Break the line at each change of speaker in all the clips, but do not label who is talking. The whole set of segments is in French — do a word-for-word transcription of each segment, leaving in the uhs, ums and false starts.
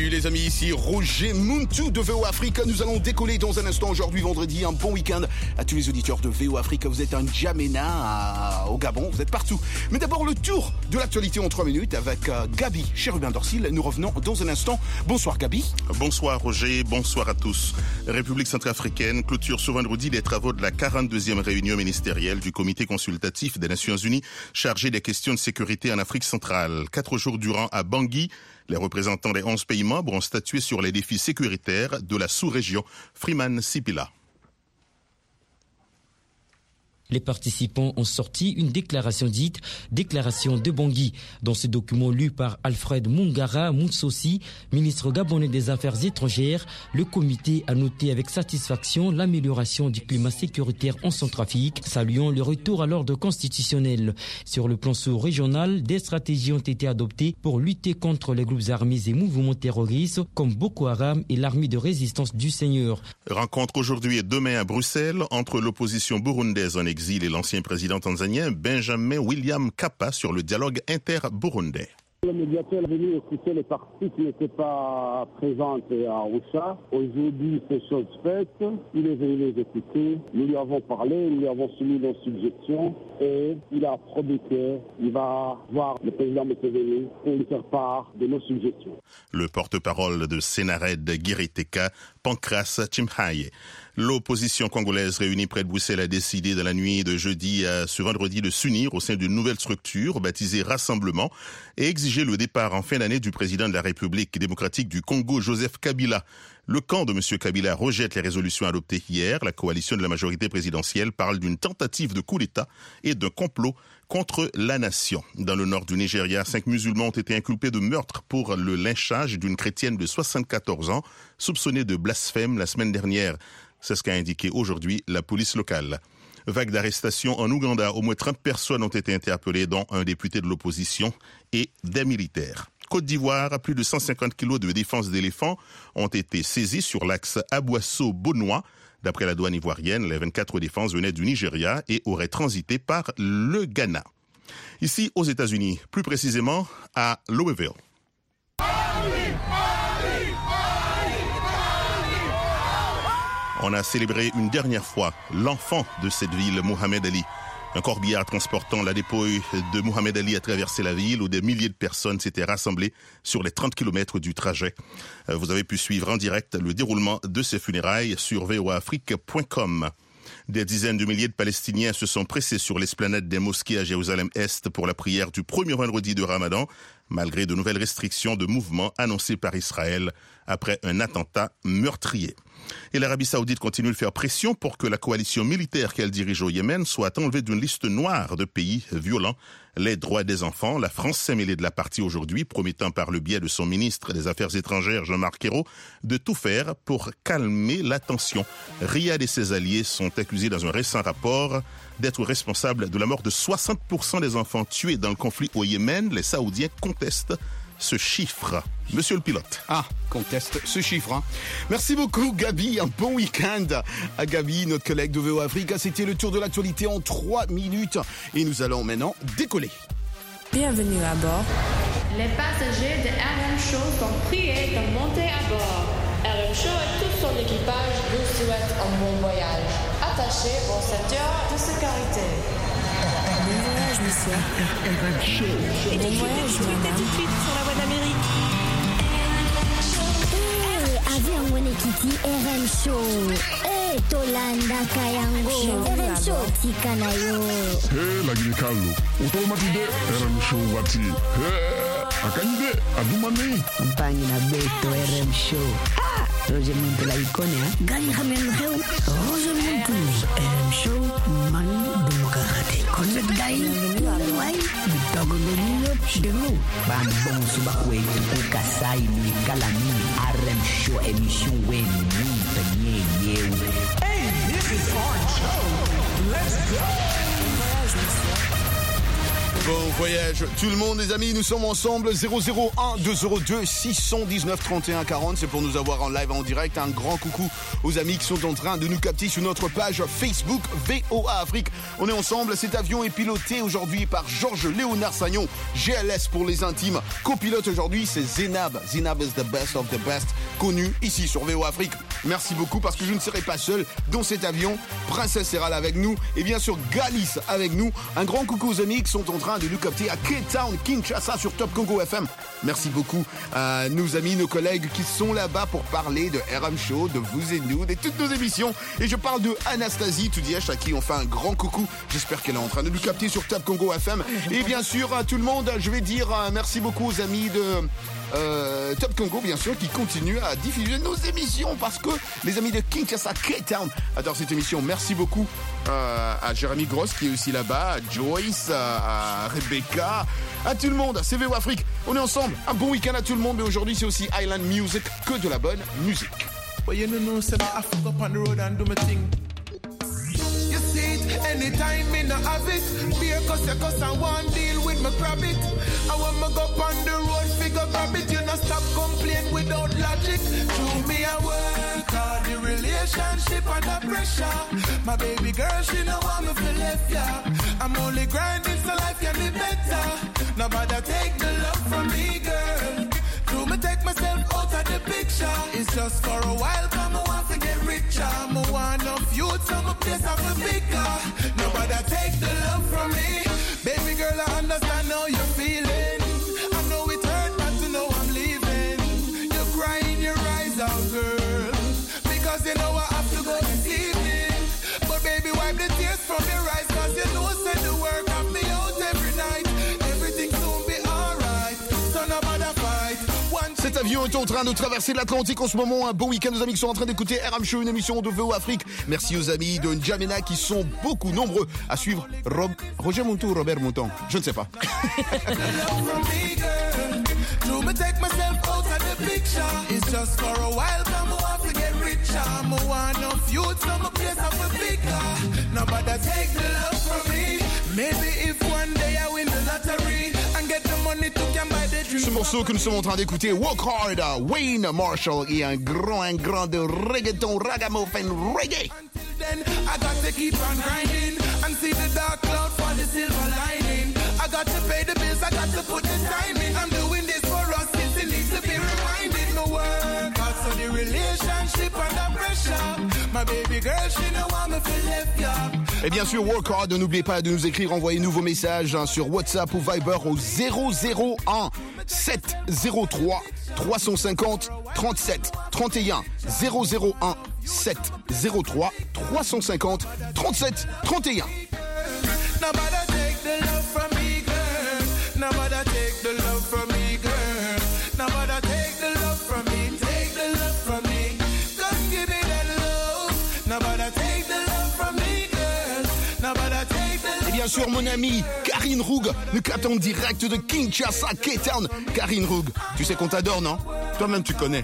Salut les amis, ici Roger Muntu de V O Afrique. Nous allons décoller dans un instant aujourd'hui vendredi. Un bon week-end à tous les auditeurs de V O Afrique. Vous êtes un Djamena à... au Gabon, vous êtes partout. Mais d'abord le tour de l'actualité en trois minutes avec euh, Gabi Chérubin Dorsil. Nous revenons dans un instant. Bonsoir Gabi.
Bonsoir Roger, bonsoir à tous. République centrafricaine clôture ce vendredi les travaux de la quarante-deuxième réunion ministérielle du comité consultatif des Nations Unies chargé des questions de sécurité en Afrique centrale. Quatre jours durant à Bangui, les représentants des onze pays membres ont statué sur les défis sécuritaires de la sous-région. Freeman Sipila.
Les participants ont sorti une déclaration dite « Déclaration de Bangui ». Dans ce document lu par Alfred Mungara Moussossi, ministre gabonais des Affaires étrangères, le comité a noté avec satisfaction l'amélioration du climat sécuritaire en Centrafrique, saluant le retour à l'ordre constitutionnel. Sur le plan sous-régional, des stratégies ont été adoptées pour lutter contre les groupes armés et mouvements terroristes comme Boko Haram et l'armée de résistance du Seigneur.
Rencontre aujourd'hui et demain à Bruxelles entre l'opposition burundaise en exil et l'ancien président tanzanien Benjamin William Mkapa sur le dialogue inter-burundais.
Le médiateur est venu écouter les parties qui n'étaient pas présentes à Arusha. Aujourd'hui, c'est chose faite. Il est venu les écouter. Nous lui avons parlé, nous lui avons soumis nos suggestions et il a promis qu'il va voir le président Museveni pour lui faire part de nos suggestions.
Le porte-parole de Sénared Giriteka, Pancras Chimhaye. L'opposition congolaise réunie près de Bruxelles a décidé dans la nuit de jeudi à ce vendredi de s'unir au sein d'une nouvelle structure baptisée Rassemblement et exiger le départ en fin d'année du président de la République démocratique du Congo, Joseph Kabila. Le camp de M. Kabila rejette les résolutions adoptées hier. La coalition de la majorité présidentielle parle d'une tentative de coup d'État et d'un complot contre la nation. Dans le nord du Nigeria, cinq musulmans ont été inculpés de meurtre pour le lynchage d'une chrétienne de soixante-quatorze ans, soupçonnée de blasphème la semaine dernière. C'est ce qu'a indiqué aujourd'hui la police locale. Vague d'arrestations en Ouganda. Au moins trente personnes ont été interpellées, dont un député de l'opposition et des militaires. Côte d'Ivoire, plus de cent cinquante kilos de défense d'éléphants ont été saisis sur l'axe Aboisseau-Bonois. D'après la douane ivoirienne, les vingt-quatre défenses venaient du Nigeria et auraient transité par le Ghana. Ici, aux États-Unis, plus précisément à Louisville. On a célébré une dernière fois l'enfant de cette ville, Mohamed Ali. Un corbillard transportant la dépouille de Mohamed Ali a traversé la ville où des milliers de personnes s'étaient rassemblées sur les trente kilomètres du trajet. Vous avez pu suivre en direct le déroulement de ces funérailles sur v o afrique point com. Des dizaines de milliers de Palestiniens se sont pressés sur l'esplanade des mosquées à Jérusalem-Est pour la prière du premier vendredi de Ramadan, malgré de nouvelles restrictions de mouvement annoncées par Israël après un attentat meurtrier. Et l'Arabie Saoudite continue de faire pression pour que la coalition militaire qu'elle dirige au Yémen soit enlevée d'une liste noire de pays violents les droits des enfants. La France s'est mêlée de la partie aujourd'hui, promettant par le biais de son ministre des Affaires étrangères, Jean-Marc Ayrault, de tout faire pour calmer la tension. Riyad et ses alliés sont accusés dans un récent rapport d'être responsables de la mort de soixante pour cent des enfants tués dans le conflit au Yémen. Les Saoudiens contestent ce chiffre. Monsieur le pilote.
Ah, conteste ce chiffre. Hein. Merci beaucoup Gabi, un bon week-end à Gabi, notre collègue de V O Afrique. C'était le tour de l'actualité en trois minutes et nous allons maintenant décoller.
Bienvenue à bord.
Les passagers de R M Show sont priés de monter à bord. R M Show et tout son équipage vous souhaitent un bon voyage. Attachez vos ceintures de sécurité.
Bon voyage, monsieur.
R M Show.
Bon voyage, madame.
Tout de suite sur la voie d'Amérique.
Avion Wenekiti R M Show. Eh, Tolanda Kayango. R M Show Tikanayo.
Hey, Lagini Carlo. Automatique R M Show Wati. Hey, Akande, Adumane.
Compagnie na Beto R M Show. Ah, Roger Muntu la icône, hein. Gani Hamel Heu. Roger Muntu. R M Show, Manu Demokrate. Connect Guy. Why? Bitago Nilo. Delo. Bambon Subakwe. Ukasai ni Kalani. R M Show émission Wen Ni Penier.
Hey, this is our show. Let's go.
Bon voyage tout le monde les amis, nous sommes ensemble. Zéro zéro un deux zéro deux six un neuf trente et un quarante, c'est pour nous avoir en live en direct. Un grand coucou aux amis qui sont en train de nous capter sur notre page Facebook V O A Afrique. On est ensemble. Cet avion est piloté aujourd'hui par Georges Léonard Sagnon, G L S pour les intimes. Copilote aujourd'hui, c'est Zénab. Zénab is the best of the best, connu ici sur V O A Afrique. Merci beaucoup parce que je ne serai pas seul dans cet avion. Princesse Serral avec nous et bien sûr Galis avec nous. Un grand coucou aux amis qui sont en train de nous capter à Cape Town, Kinshasa sur Top Congo F M. Merci beaucoup à nos amis, nos collègues qui sont là-bas pour parler de R M Show, de vous et nous, de toutes nos émissions. Et je parle de Anastasie Toudièche à qui on fait un grand coucou. J'espère qu'elle est en train de nous capter sur Top Congo F M. Et bien sûr à tout le monde, je vais dire merci beaucoup aux amis de euh, Top Congo, bien sûr, qui continuent à diffuser nos émissions parce que les amis de Kinshasa, Cape Town adorent cette émission. Merci beaucoup euh, à Jérémy Gross qui est aussi là-bas, à Joyce, à, à Rebecca, à tout le monde, c'est V O Afrique. On est ensemble. Un bon week-end à tout le monde. Mais aujourd'hui, c'est aussi Island Music, que de la bonne musique.
Well, you know, say I fuck up on the road and do my thing. You see it anytime me no have it. Beer cause you cause I want deal with my grab it. I want me go on the road, figure grab it. You not stop complain without logic. To me I work hard, the relationship under pressure. My baby girl, she know want me to left ya. I'm only grinding so life can be better. Nobody take the love from me, girl. Do me take myself out of the picture. It's just for a while, come I want to get richer. I want enough youth, so my place have a bigger. Nobody take the love from me. Baby girl, I understand how you're feeling. I know it hurt, but to know I'm leaving. You're crying your eyes out, girl, because you know I have to go this evening. But baby, wipe the tears from your eyes, cause you know send the work of me out every night. Everything soon be alright, so nobody fight.
Cet avion est en train de traverser l'Atlantique en ce moment. Un bon week-end aux amis qui sont en train d'écouter R M Show, une émission de V O Afrique. Merci aux amis de N'Djamena qui sont beaucoup nombreux à suivre Rob, Roger Montou ou Robert Mouton. Je ne sais pas. Ce morceau que nous sommes en train d'écouter, Walk Hard, Wayne Marshall, et un grand, un grand de reggaeton, ragamuffin, reggae. Then I got to keep on grinding and see the dark cloud for the silver lining. I got to pay the bills, I got to put the time in. I'm doing this for us, since it needs to be reminded. No work, also the relationship under pressure. My baby girl, she know I'm a left ya. Et bien sûr, work hard, n'oubliez pas de nous écrire, envoyez-nous vos messages hein, sur WhatsApp ou Viber au zéro zéro un sept zéro trois trois cent cinquante trente-sept trente et un zéro zéro un sept zéro trois trois cent cinquante trente-sept trente et un. Nobody take the love from me, girl. Nobody take the love from me, girl. Nobody take the love from me. Take the love from me. Come give me that love. Nobody take the love from me, girl. Nobody take the love. Et bien sûr, mon ami Karine Roug, nous captons en direct de Kinshasa, Cape Town. Karine Roug, tu sais qu'on t'adore, non? Toi-même, tu connais.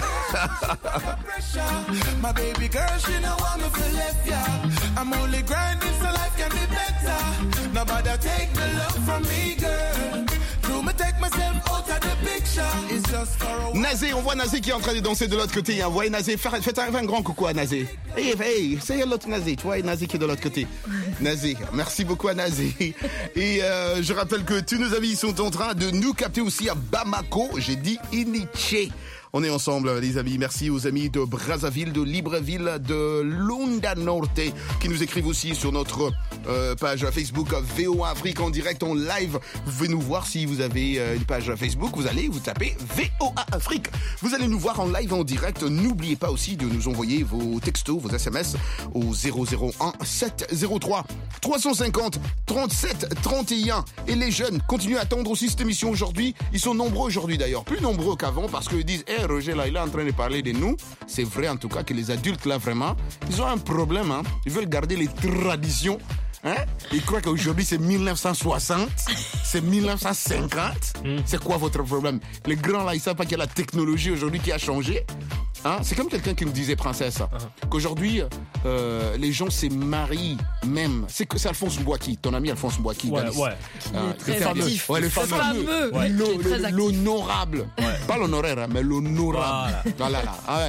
My baby girl, she know I'm a left ya. I'm only grinding so life can be better. Nobody take the love from me, girl. Do me take myself out of the picture. It's just for a while. Nazé, on voit Nazé qui est en train de danser de l'autre côté. Hein. Vous voyez Nazé, faites, faites un, un grand coucou à Nazé. Hey, hey, c'est l'autre Nazé. Tu vois Nazé qui est de l'autre côté. Nazé, merci beaucoup à Nazé. Et euh, je rappelle que tous nos amis sont en train de nous capter aussi à Bamako. J'ai dit Iniché. On est ensemble, les amis. Merci aux amis de Brazzaville, de Libreville, de Lunda Norte, qui nous écrivent aussi sur notre euh, page Facebook V O A Afrique en direct, en live. Vous pouvez nous voir si vous avez euh, une page Facebook. Vous allez vous taper V O A Afrique. Vous allez nous voir en live, en direct. N'oubliez pas aussi de nous envoyer vos textos, vos S M S au zéro zéro un sept zéro trois trois cent cinquante trente-sept trente et un. Et les jeunes continuent à attendre aussi cette émission aujourd'hui. Ils sont nombreux aujourd'hui d'ailleurs, plus nombreux qu'avant, parce qu'ils disent hey, Roger là il est en train de parler de nous. C'est vrai en tout cas que les adultes là vraiment ils ont un problème hein. Ils veulent garder les traditions hein. Ils croient qu'aujourd'hui c'est mille neuf cent soixante, c'est mille neuf cent cinquante. mm. C'est quoi votre problème? Les grands là ils savent pas qu'il y a la technologie aujourd'hui qui a changé hein. C'est comme quelqu'un qui nous disait Princesse uh-huh. qu'aujourd'hui euh, les gens se marient même. C'est que c'est Alphonse Mbouaki, ton ami Alphonse Mbouaki.
Ouais,
Dalis.
ouais.
Qui euh,
est très actif.
Ouais, le
fameux.
fameux.
Ouais.
L'honorable. Ouais. Pas l'honoraire, hein, mais l'honorable.
Voilà.
Voilà, là. Ah ouais, non.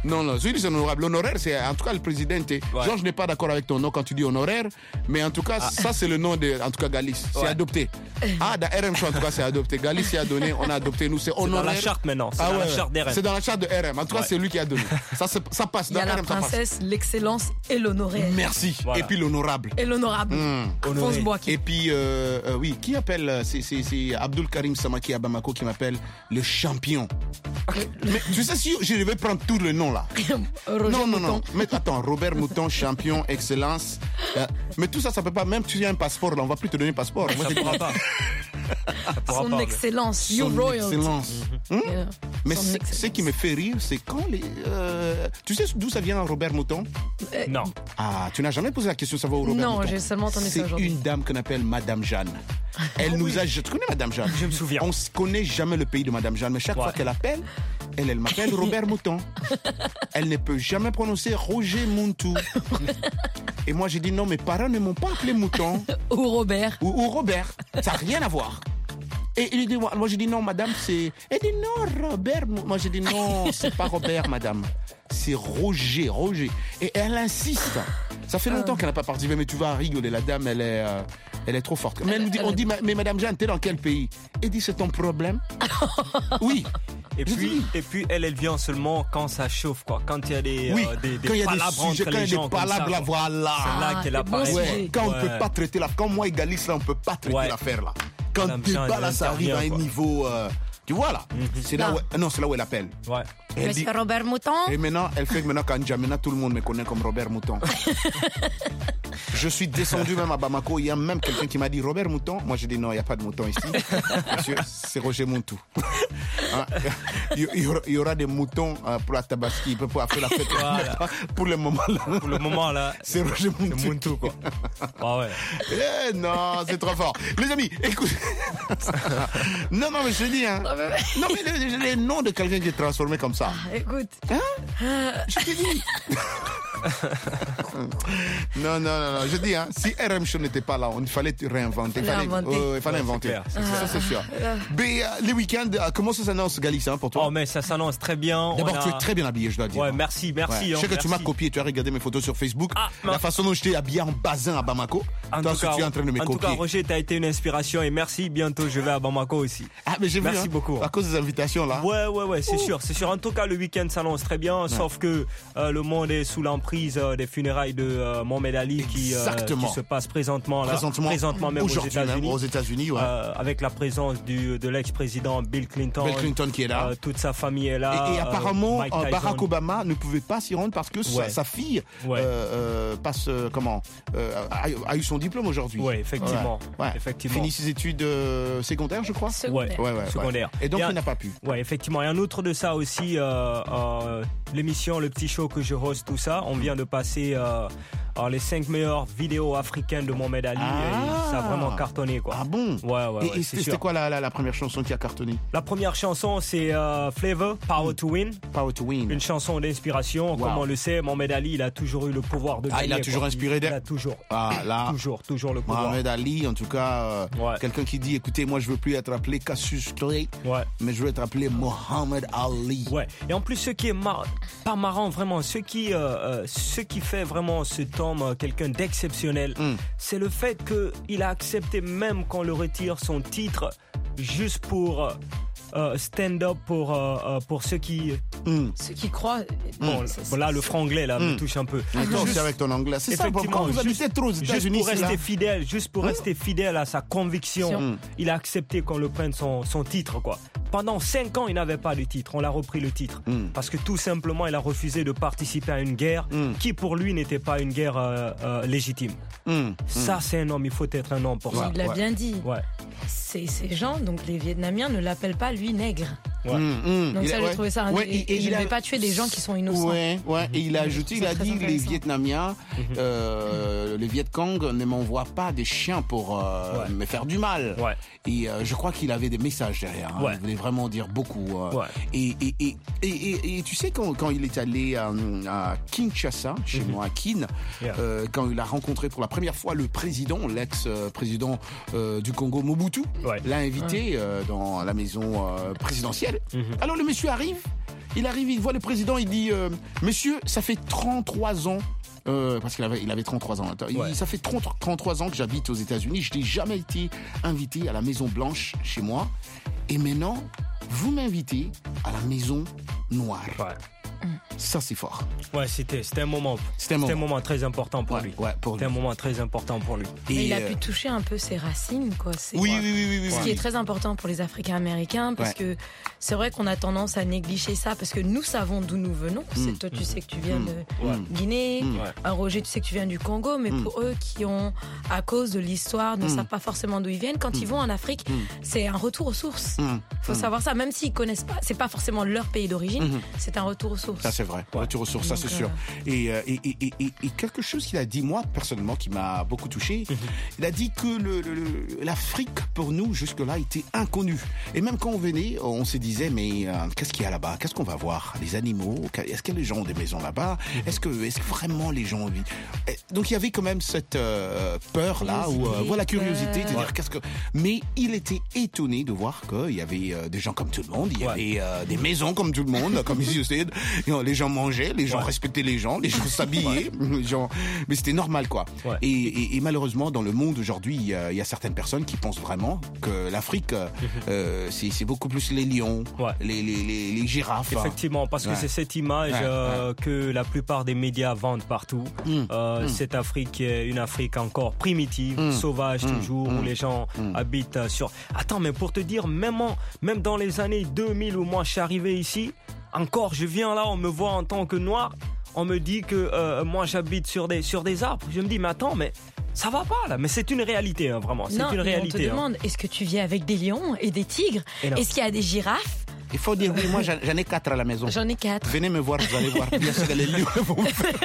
Non, non, celui c'est honorable. L'honoraire, c'est en tout cas le président. Ouais. Genre, je n'ai pas d'accord avec ton nom quand tu dis honoraire, mais en tout cas, ah. ça c'est le nom de, en tout cas, Galis. C'est ouais. adopté. Ah, dans R M Show, en tout cas, c'est adopté. Galis s'y a donné, on a adopté, nous, c'est honoraire.
C'est dans la charte maintenant. C'est ah, dans ouais. la charte d'R M.
C'est dans la charte de R M. En tout cas, ouais. c'est lui qui a donné. Ça, ça passe.
Il y a
dans
la
R M,
princesse, l'excellence et l'honoraire.
Merci. Voilà. Et puis l'honorable.
Et l'honorable. Mmh. Alphonse Boaki.
Et puis, euh, euh, oui, qui appelle, c'est, c'est, c'est Abdul Karim Samaki à Bamako qui m'appelle le champion. Mais tu sais, si je vais prendre tout le nom là.
Roger
non, non,
Mouton.
non. Mais attends, Robert Mouton, champion, excellence. Euh, mais tout ça, ça peut pas. Même si tu as un passeport, là, on va plus te donner un passeport.
Moi, je ne pourra pas.
Son
pas,
excellence,
Son
your royalty.
Excellence.
Mm-hmm.
Hum?
Yeah.
Mais
ce
excellence. Qui me fait rire, c'est quand les. Euh, tu sais d'où ça vient, Robert Mouton?
euh, Non.
Ah, tu n'as jamais posé la question de savoir où Robert
non,
Mouton?
Non, j'ai seulement entendu
c'est
ça aujourd'hui.
C'est une dame qu'on appelle Madame Jeanne. Elle ah, nous oui. a. Je te connais Madame Jeanne.
Je me souviens.
On ne connaît jamais le pays de Madame Jeanne, mais chaque ouais. fois qu'elle appelle, elle, elle m'appelle Robert Mouton. Elle ne peut jamais prononcer Roger Mouton. Et moi, j'ai dit non, mes parents ne m'ont pas appelé Mouton.
Ou Robert.
Ou, ou Robert. Ça n'a rien à voir. Et il dit, moi, moi j'ai dit non, madame, c'est. Elle dit non, Robert. Moi j'ai dit non, c'est pas Robert, madame. C'est Roger, Roger. Et elle insiste. Ça fait longtemps qu'elle n'a pas participé, mais tu vas rigoler. La dame, elle est, euh, elle est trop forte. Mais elle nous dit, on dit, mais madame Jeanne, t'es dans quel pays? Elle dit, c'est ton problème. Oui.
Et puis, et puis, elle, elle vient seulement quand ça chauffe, quoi. Quand il y a des,
oui.
euh, des, des
quand il y a
palabres
des sujets,
entre
quand
les
il y a
gens
des palabres, là, voilà.
C'est là qu'elle apparaît.
Ouais. Quand ouais. on ne peut pas traiter la, quand moi et Galis, là, on ne peut pas traiter ouais. l'affaire, là. Quand le débat, là, ça arrive à un quoi. niveau, euh, tu vois, là. Mm-hmm. C'est là où, non, c'est là où elle appelle.
Ouais.
Elle Monsieur dit, Robert Mouton.
Et maintenant, elle fait que maintenant, quand N'Djamena, tout le monde me connaît comme Robert Mouton. Je suis descendu même à Bamako. Il y a même quelqu'un qui m'a dit Robert Mouton. Moi, j'ai dit non, il n'y a pas de mouton ici. Monsieur, c'est Roger Mouton. Hein? Il, y aura, il y aura des moutons pour la Tabaski, pour faire la fête. Voilà. Pour le moment là.
Pour le moment là.
C'est Roger Mouton.
C'est Mouton, quoi. Ah ouais.
Eh, non, c'est trop fort. Les amis, écoute. non, non, mais je te dis, hein. Non, mais les, les noms de quelqu'un qui est transformé comme ça.
Ah, écoute.
Hein? Je te dis. non, non, non, non, je dis, hein, si R M Show n'était pas là, il fallait réinventer. Il fallait, euh, il fallait ouais, inventer. Clair, c'est ça, c'est sûr. Mais euh, les week-ends, euh, comment ça s'annonce, Galis, hein, pour toi?
Oh, mais ça s'annonce très bien.
D'abord,
a...
tu es très bien habillé, je dois dire.
Ouais, merci, merci.
Ouais.
Hein,
je sais que
merci.
tu m'as copié, tu as regardé mes photos sur Facebook. Ah, la
ma...
façon dont je t'ai habillé en bazin à Bamako.
En
toi,
tout cas,
tu es en train de me
en
copier.
En tout cas, Roger, tu as été une inspiration et merci. Bientôt, je vais à Bamako aussi.
Ah, mais j'ai vu.
Merci
hein,
beaucoup.
À cause des invitations, là.
Ouais, ouais, ouais, c'est oh. sûr, c'est sûr. En tout cas, le week-end s'annonce très bien, ouais. sauf que euh, le monde est sous l'emprise euh, des funérailles de euh, Mohamed Ali qui, euh, qui se passe présentement là,
présentement,
présentement même aux États-Unis,
même aux États-Unis, ouais.
euh, avec la présence du de l'ex-président Bill Clinton.
Bill Clinton qui est là.
Euh, toute sa famille est là.
Et, et apparemment, euh, Barack Obama ne pouvait pas s'y rendre parce que ouais. sa, sa fille ouais. euh, euh, passe euh, comment euh, a, a eu son diplôme aujourd'hui.
Oui, effectivement.
Ouais. Ouais.
effectivement.
Fini ses études euh, secondaires, je crois.
Secondaire.
Ouais, ouais,
secondaire.
Et donc
et un,
il n'a pas pu.
Ouais, effectivement. Et un autre de ça aussi, euh, euh, l'émission, le petit show que je host, tout ça. On vient de passer euh, alors, les cinq meilleures vidéos africaines de Mohamed Ali.
Ah.
Et ça a vraiment cartonné, quoi.
Ah bon?
Ouais, ouais. ouais
et, et c'était quoi la, la, la première chanson qui a cartonné?
La première chanson, c'est euh, Flavor, Power mm. to Win.
Power to Win.
Une chanson d'inspiration. Wow. Comme on le sait, Mohamed Ali, il a toujours eu le pouvoir de gagner.
Ah, il a toujours
quoi.
inspiré des...
Il a toujours.
Ah, là.
Toujours, toujours le pouvoir.
Mohamed Ali, en tout cas, euh, ouais. quelqu'un qui dit, écoutez, moi, je veux plus être appelé Cassius Clay,
ouais.
mais je veux être appelé Mohamed Ali.
Ouais. Et en plus, ce qui est mar... pas marrant, vraiment, ce qui, euh, euh, ce qui fait vraiment cet homme euh, quelqu'un d'exceptionnel, mm. c'est le fait qu'il a accepté, même qu'on le retire son titre, juste pour... Euh, stand-up pour euh, pour ceux qui
mm. ceux qui croient.
Bon, mm. voilà, le franglais là mm. me touche un peu.
Attends, c'est avec ton anglais. C'est ça. Quand vous habitez trop aux États-Unis,
juste pour rester fidèle, juste pour mm. rester fidèle à sa conviction, mm. il a accepté qu'on le prenne son son titre, quoi. Pendant cinq ans, il n'avait pas de titre. On l'a repris le titre mm. parce que tout simplement, il a refusé de participer à une guerre mm. qui pour lui n'était pas une guerre euh, euh, légitime. Mm. Ça, c'est un homme. Il faut être un homme pour
ouais,
ça.
Il l'a
ouais.
bien dit.
Ouais.
Ces, ces gens, donc les Vietnamiens, ne l'appellent pas lui nègre.
Ouais.
Mmh,
donc
il
ça,
a,
j'ai
ouais.
trouvé ça.
Ouais,
et, et, et il ne veut pas tuer des gens qui sont innocents.
Ouais, ouais. Et il a ajouté, il a dit les Vietnamiens, mmh. euh, les Viet Cong ne m'envoient pas des chiens pour euh, ouais. me faire du mal.
Ouais.
Et euh, je crois qu'il avait des messages derrière. Hein.
Ouais.
Il voulait vraiment dire beaucoup. Euh,
ouais.
et, et, et, et, et, et tu sais, quand, quand il est allé à, à Kinshasa, chez mmh. moi à Kin, yeah. euh, quand il a rencontré pour la première fois le président, l'ex-président euh, du Congo, Mobutu,
ouais.
l'a invité ouais. euh, dans la maison euh, présidentielle. appelle. Mm-hmm. Alors le monsieur arrive, il arrive, il voit le président, il dit euh, monsieur, ça fait trente-trois ans. Euh, parce qu'il avait, il avait trente-trois ans. Il ouais. dit, ça fait trente, trente-trois ans que j'habite aux États-Unis. Je n'ai jamais été invité à la Maison Blanche chez moi. Et maintenant, vous m'invitez à la Maison Noire. Ouais. Ça, c'est fort.
Ouais, c'était, c'était, un, moment, c'était, un, moment. c'était un moment très important pour
ouais,
lui.
Ouais, pour
c'était
lui.
un moment très important pour lui.
Et
Et
il a
euh...
pu toucher un peu ses racines, quoi. C'est
oui,
quoi.
oui, oui, oui, oui.
Ce
oui,
qui
oui.
est très important pour les Africains-Américains, parce ouais. que c'est vrai qu'on a tendance à négliger ça, parce que nous savons d'où nous venons. C'est, mmh. Toi, tu sais que tu viens de ouais. Guinée. Mmh. Ouais. Roger, tu sais que tu viens du Congo. Mais mmh. pour eux qui ont, à cause de l'histoire, ne mmh. savent pas forcément d'où ils viennent, quand mmh. ils vont en Afrique, mmh. c'est un retour aux sources. Il mmh. faut mmh. savoir ça, même s'ils connaissent pas. C'est pas forcément leur pays d'origine, mmh. c'est un retour aux sources.
Ça, c'est vrai. Ouais. Retour aux sources, ça, c'est sûr. Et, et, et, et, et quelque chose qu'il a dit, moi, personnellement, qui m'a beaucoup touché, mmh. il a dit que le, le, le, l'Afrique, pour nous, jusque-là, était inconnue. Et même quand on venait, on se disait, mais euh, qu'est-ce qu'il y a là-bas? Qu'est-ce qu'on va voir? Les animaux? Est-ce que les gens ont des maisons là-bas? mmh. Est-ce que, est-ce que vraiment les gens vivent? Donc, il y avait quand même cette euh, peur-là, ou euh, voilà, curiosité, de dire qu'est-ce que... Mais il était étonné de voir qu'il y avait euh, des gens comme tout le monde, il y ouais. avait euh, des maisons comme tout le monde, comme ici au stade. Les gens mangeaient, les gens ouais. respectaient les gens, les gens s'habillaient, ouais. les gens... mais c'était normal, quoi. Ouais. Et, et, et malheureusement, dans le monde aujourd'hui, il y, a, il y a certaines personnes qui pensent vraiment que l'Afrique, euh, c'est, c'est beaucoup plus les lions, ouais. les, les, les, les girafes.
Effectivement, parce que ouais. c'est cette image ouais. Euh, ouais. que la plupart des médias vendent partout. Mm. Euh, mm. Cette Afrique est une Afrique encore primitive, mm. sauvage mm. toujours, mm. où les gens mm. habitent sur... Attends, mais pour te dire, même, en, même dans les années deux mille où moi je suis arrivé ici, encore je viens là, on me voit en tant que noir, on me dit que euh, moi j'habite sur des, sur des arbres. Je me dis, mais attends, mais ça va pas là, mais c'est une réalité, hein, vraiment, c'est
non,
une réalité.
On te demande,
hein.
est-ce que tu vis avec des lions et des tigres? Est-ce qu'il y a des girafes?
Il faut dire oui, moi j'en ai quatre à la maison.
J'en ai quatre.
Venez me voir, vous allez voir. Bien sûr, les lions vont me faire.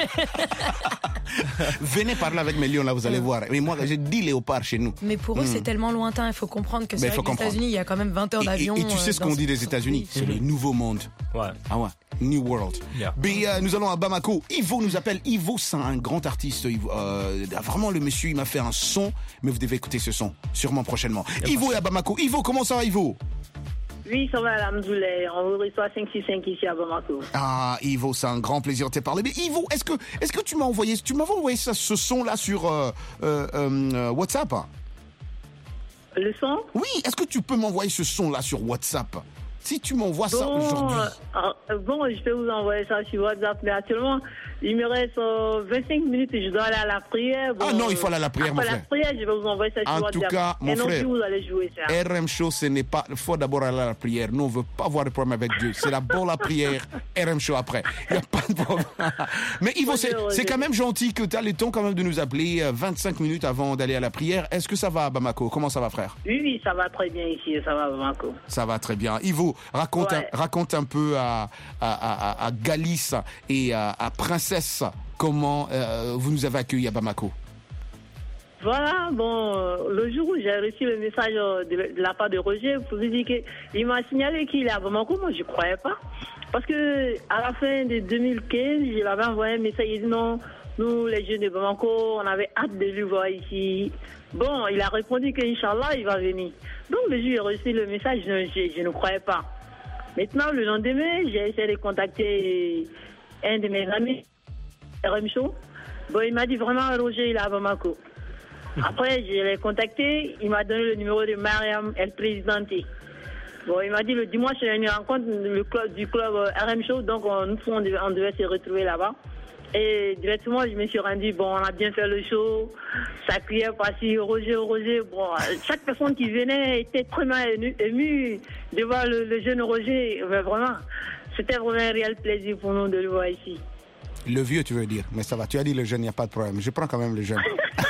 Venez parler avec mes lions là, vous allez mmh. voir. Mais moi j'ai dix léopards chez nous.
Mais pour eux, mmh. c'est tellement lointain, il faut comprendre que c'est vrai que les États-Unis, il y a quand même vingt heures d'avion.
Et, et, et tu sais ce qu'on dit des États-Unis? C'est mmh. le nouveau monde.
Ouais.
Ah ouais. New World.
Yeah.
Mais euh, nous allons à Bamako. Ivo nous appelle. Ivo, c'est un grand artiste. Euh, vraiment, le monsieur, il m'a fait un son. Mais vous devez écouter ce son, sûrement prochainement. Yeah, Ivo est à Bamako. Ivo, comment ça va, Ivo?
Oui, ça va, alhamdoulilah. On vous reçoit cinq six cinq ici à Bamako.
Ah, Ivo, c'est un grand plaisir de te parler. Mais Ivo, est-ce que, est-ce que tu m'as envoyé, tu m'avais envoyé ça, ce son-là sur euh, euh, euh, WhatsApp?
Le son?
Oui, est-ce que tu peux m'envoyer ce son-là sur WhatsApp? Si tu m'envoies
bon,
ça aujourd'hui.
Euh, bon, je peux vous envoyer ça sur WhatsApp, mais actuellement, il me reste euh, vingt-cinq minutes et je dois aller à la prière. Bon,
ah non, il faut aller à la prière, mon frère.
Après la prière, je vais vous envoyer ça sur
en
WhatsApp.
En tout cas, mon
et non
frère,
plus, vous allez jouer ça.
R M Show, ce n'est pas... Il faut d'abord aller à la prière. Nous, on ne veut pas avoir de problème avec Dieu. C'est d'abord la prière, R M Show après. Il n'y a pas de problème. Mais Ivo, c'est, c'est quand même gentil que tu as le temps quand même de nous appeler vingt-cinq minutes avant d'aller à la prière. Est-ce que ça va à Bamako? Comment ça va, frère?
Oui, oui, ça va très bien ici. Ça va à Bamako.
Ça va très bien. Ivo, raconte, ouais. un, raconte un peu à, à, à, à Galice et à, à Princesse comment euh, vous nous avez accueillis à Bamako.
Voilà, bon, euh, le jour où j'ai reçu le message de, de la part de Roger, pour lui dire qu'il m'a signalé qu'il est à Bamako, moi je ne croyais pas. Parce que à la fin de deux mille quinze, je l'avais envoyé un message, il dit non, nous les jeunes de Bamako, on avait hâte de lui voir ici. Bon, il a répondu qu'Inch'Allah, il va venir. Donc le jour où j'ai reçu le message, je, je, je ne croyais pas. Maintenant, le lendemain, j'ai essayé de contacter un de mes amis, R M Show. Bon, il m'a dit vraiment, Roger, il est à Bamako. Après, je l'ai contacté, il m'a donné le numéro de Mariam El Presidente. Bon, il m'a dit le dimanche, il y a une rencontre le club, du club R M Show, donc on, on, devait, on devait se retrouver là-bas. Et directement, je me suis rendu, bon, on a bien fait le show, ça criait par-ci, Roger, Roger. Bon, chaque personne qui venait était vraiment émue, émue de voir le, le jeune Roger. Mais vraiment, c'était vraiment un réel plaisir pour nous de le voir ici.
Le vieux, tu veux dire, mais ça va, tu as dit le jeune, il n'y a pas de problème. Je prends quand même le jeune.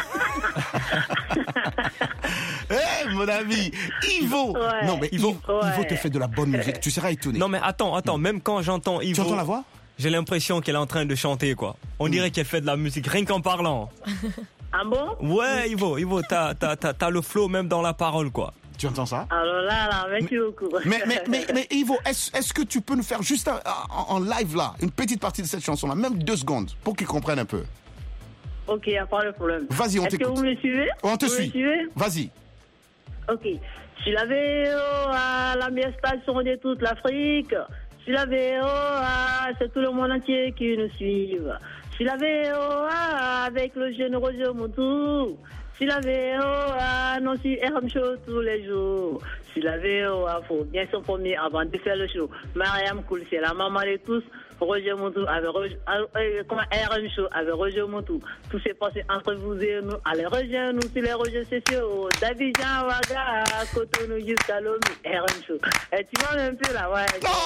Eh, hey, mon ami, Ivo.
Ouais.
Non, mais Ivo,
ouais.
Ivo te fait de la bonne musique. Tu seras étonné.
Non, mais attends, attends, non. Même quand j'entends Ivo.
Tu entends la voix?
J'ai l'impression qu'elle est en train de chanter, quoi. On mm. dirait qu'elle fait de la musique, rien qu'en parlant.
Ah bon?
Ouais, Ivo, Ivo, t'as, t'as, t'as, t'as le flow même dans la parole, quoi.
Tu entends ça?
Alors là, là, merci mais, beaucoup.
Mais, mais, mais, mais Ivo, est-ce, est-ce que tu peux nous faire juste un, en, en live, là, une petite partie de cette chanson-là, même deux secondes, pour qu'ils comprennent un peu?
Ok, il n'y a pas de problème.
Vas-y, on
Est-ce
t'écoute.
Est-ce que vous me suivez?
On te
vous
suit. Vas-y.
Ok. Si la V O A, la meilleure station de toute l'Afrique. Si la V O A, c'est tout le monde entier qui nous suit. Si la V O A, avec le jeune Roger Moutou. Si la V O A, non, si R M Show tous les jours. Si la V O A, faut bien s'informer avant de faire le show. Mariam Koul, c'est la maman de tous. Roger Moutou avec Roger, euh, comment R M Show avec Roger Moutou. Tout s'est passé entre vous et nous. Allez, rejoins-nous sur les réseaux sociaux. D'Abidjan, Ouaga, Cotonou, jusqu'à Lomé, R M Show. Et tu vois un peu là, ouais.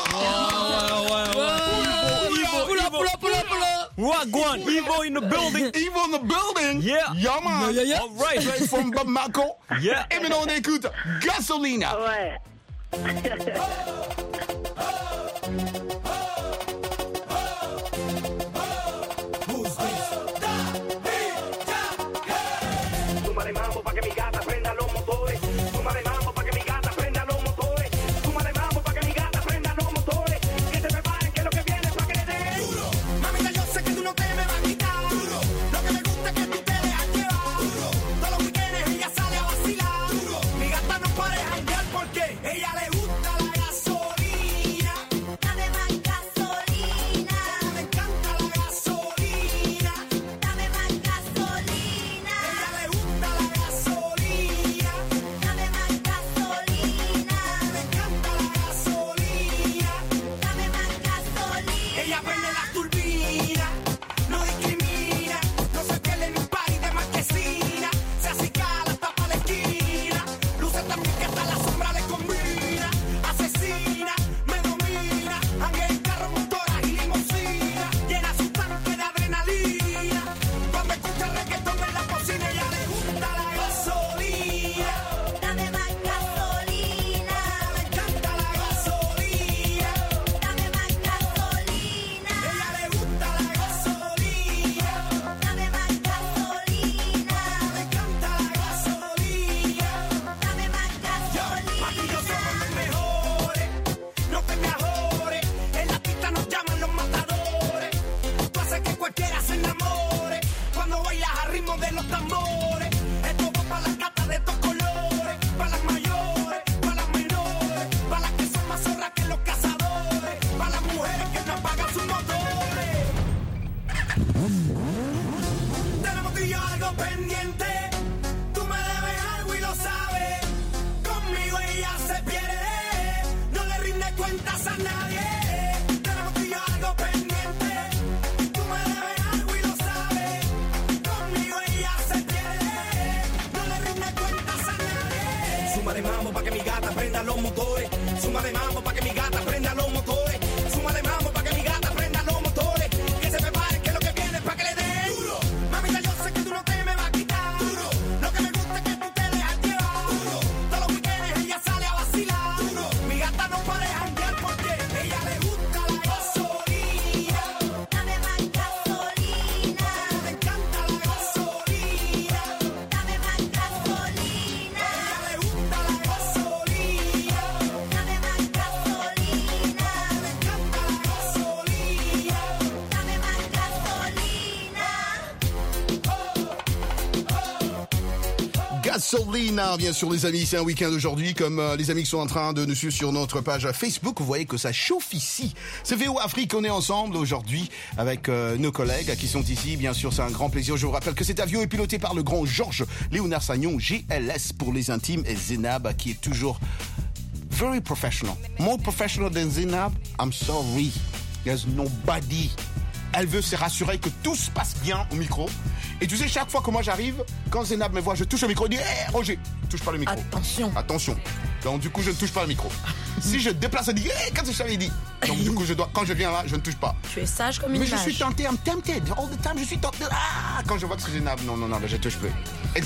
Pull up, pull up, pull up, pull up. Wagwan, Evo in the building.
Evo in the building.
Yeah.
Yeah, man.
Yeah, yeah, yeah.
All right. Straight from Bob Marco.
Yeah.
Et maintenant, on écoute Gasolina.
Ouais.
Gasolina, bien sûr les amis, c'est un week-end aujourd'hui, comme euh, les amis qui sont en train de nous suivre sur notre page Facebook, vous voyez que ça chauffe ici. C'est V O Afrique, on est ensemble aujourd'hui avec euh, nos collègues qui sont ici, bien sûr c'est un grand plaisir. Je vous rappelle que cet avion est piloté par le grand Georges Léonard Sagnon, G L S pour les intimes, et Zénab qui est toujours very professional. More professional than Zénab, I'm sorry, there's nobody. Elle veut se rassurer que tout se passe bien au micro. Et tu sais, chaque fois que moi j'arrive, quand Zénab me voit, je touche le micro, je dis hey, « Roger, touche pas le micro. »
Attention.
Attention. Donc du coup, je ne touche pas le micro. Si je déplace, je dis hey, « Qu'est-ce que je t'avais dit ?» Donc du coup, je dois, quand je viens là, je ne touche pas.
Tu es sage comme une
Mais
vache.
je suis tenté, I'm tempted. All the time, je suis tenté. Ah, quand je vois que c'est Zénab, non, non, non, je ne touche plus.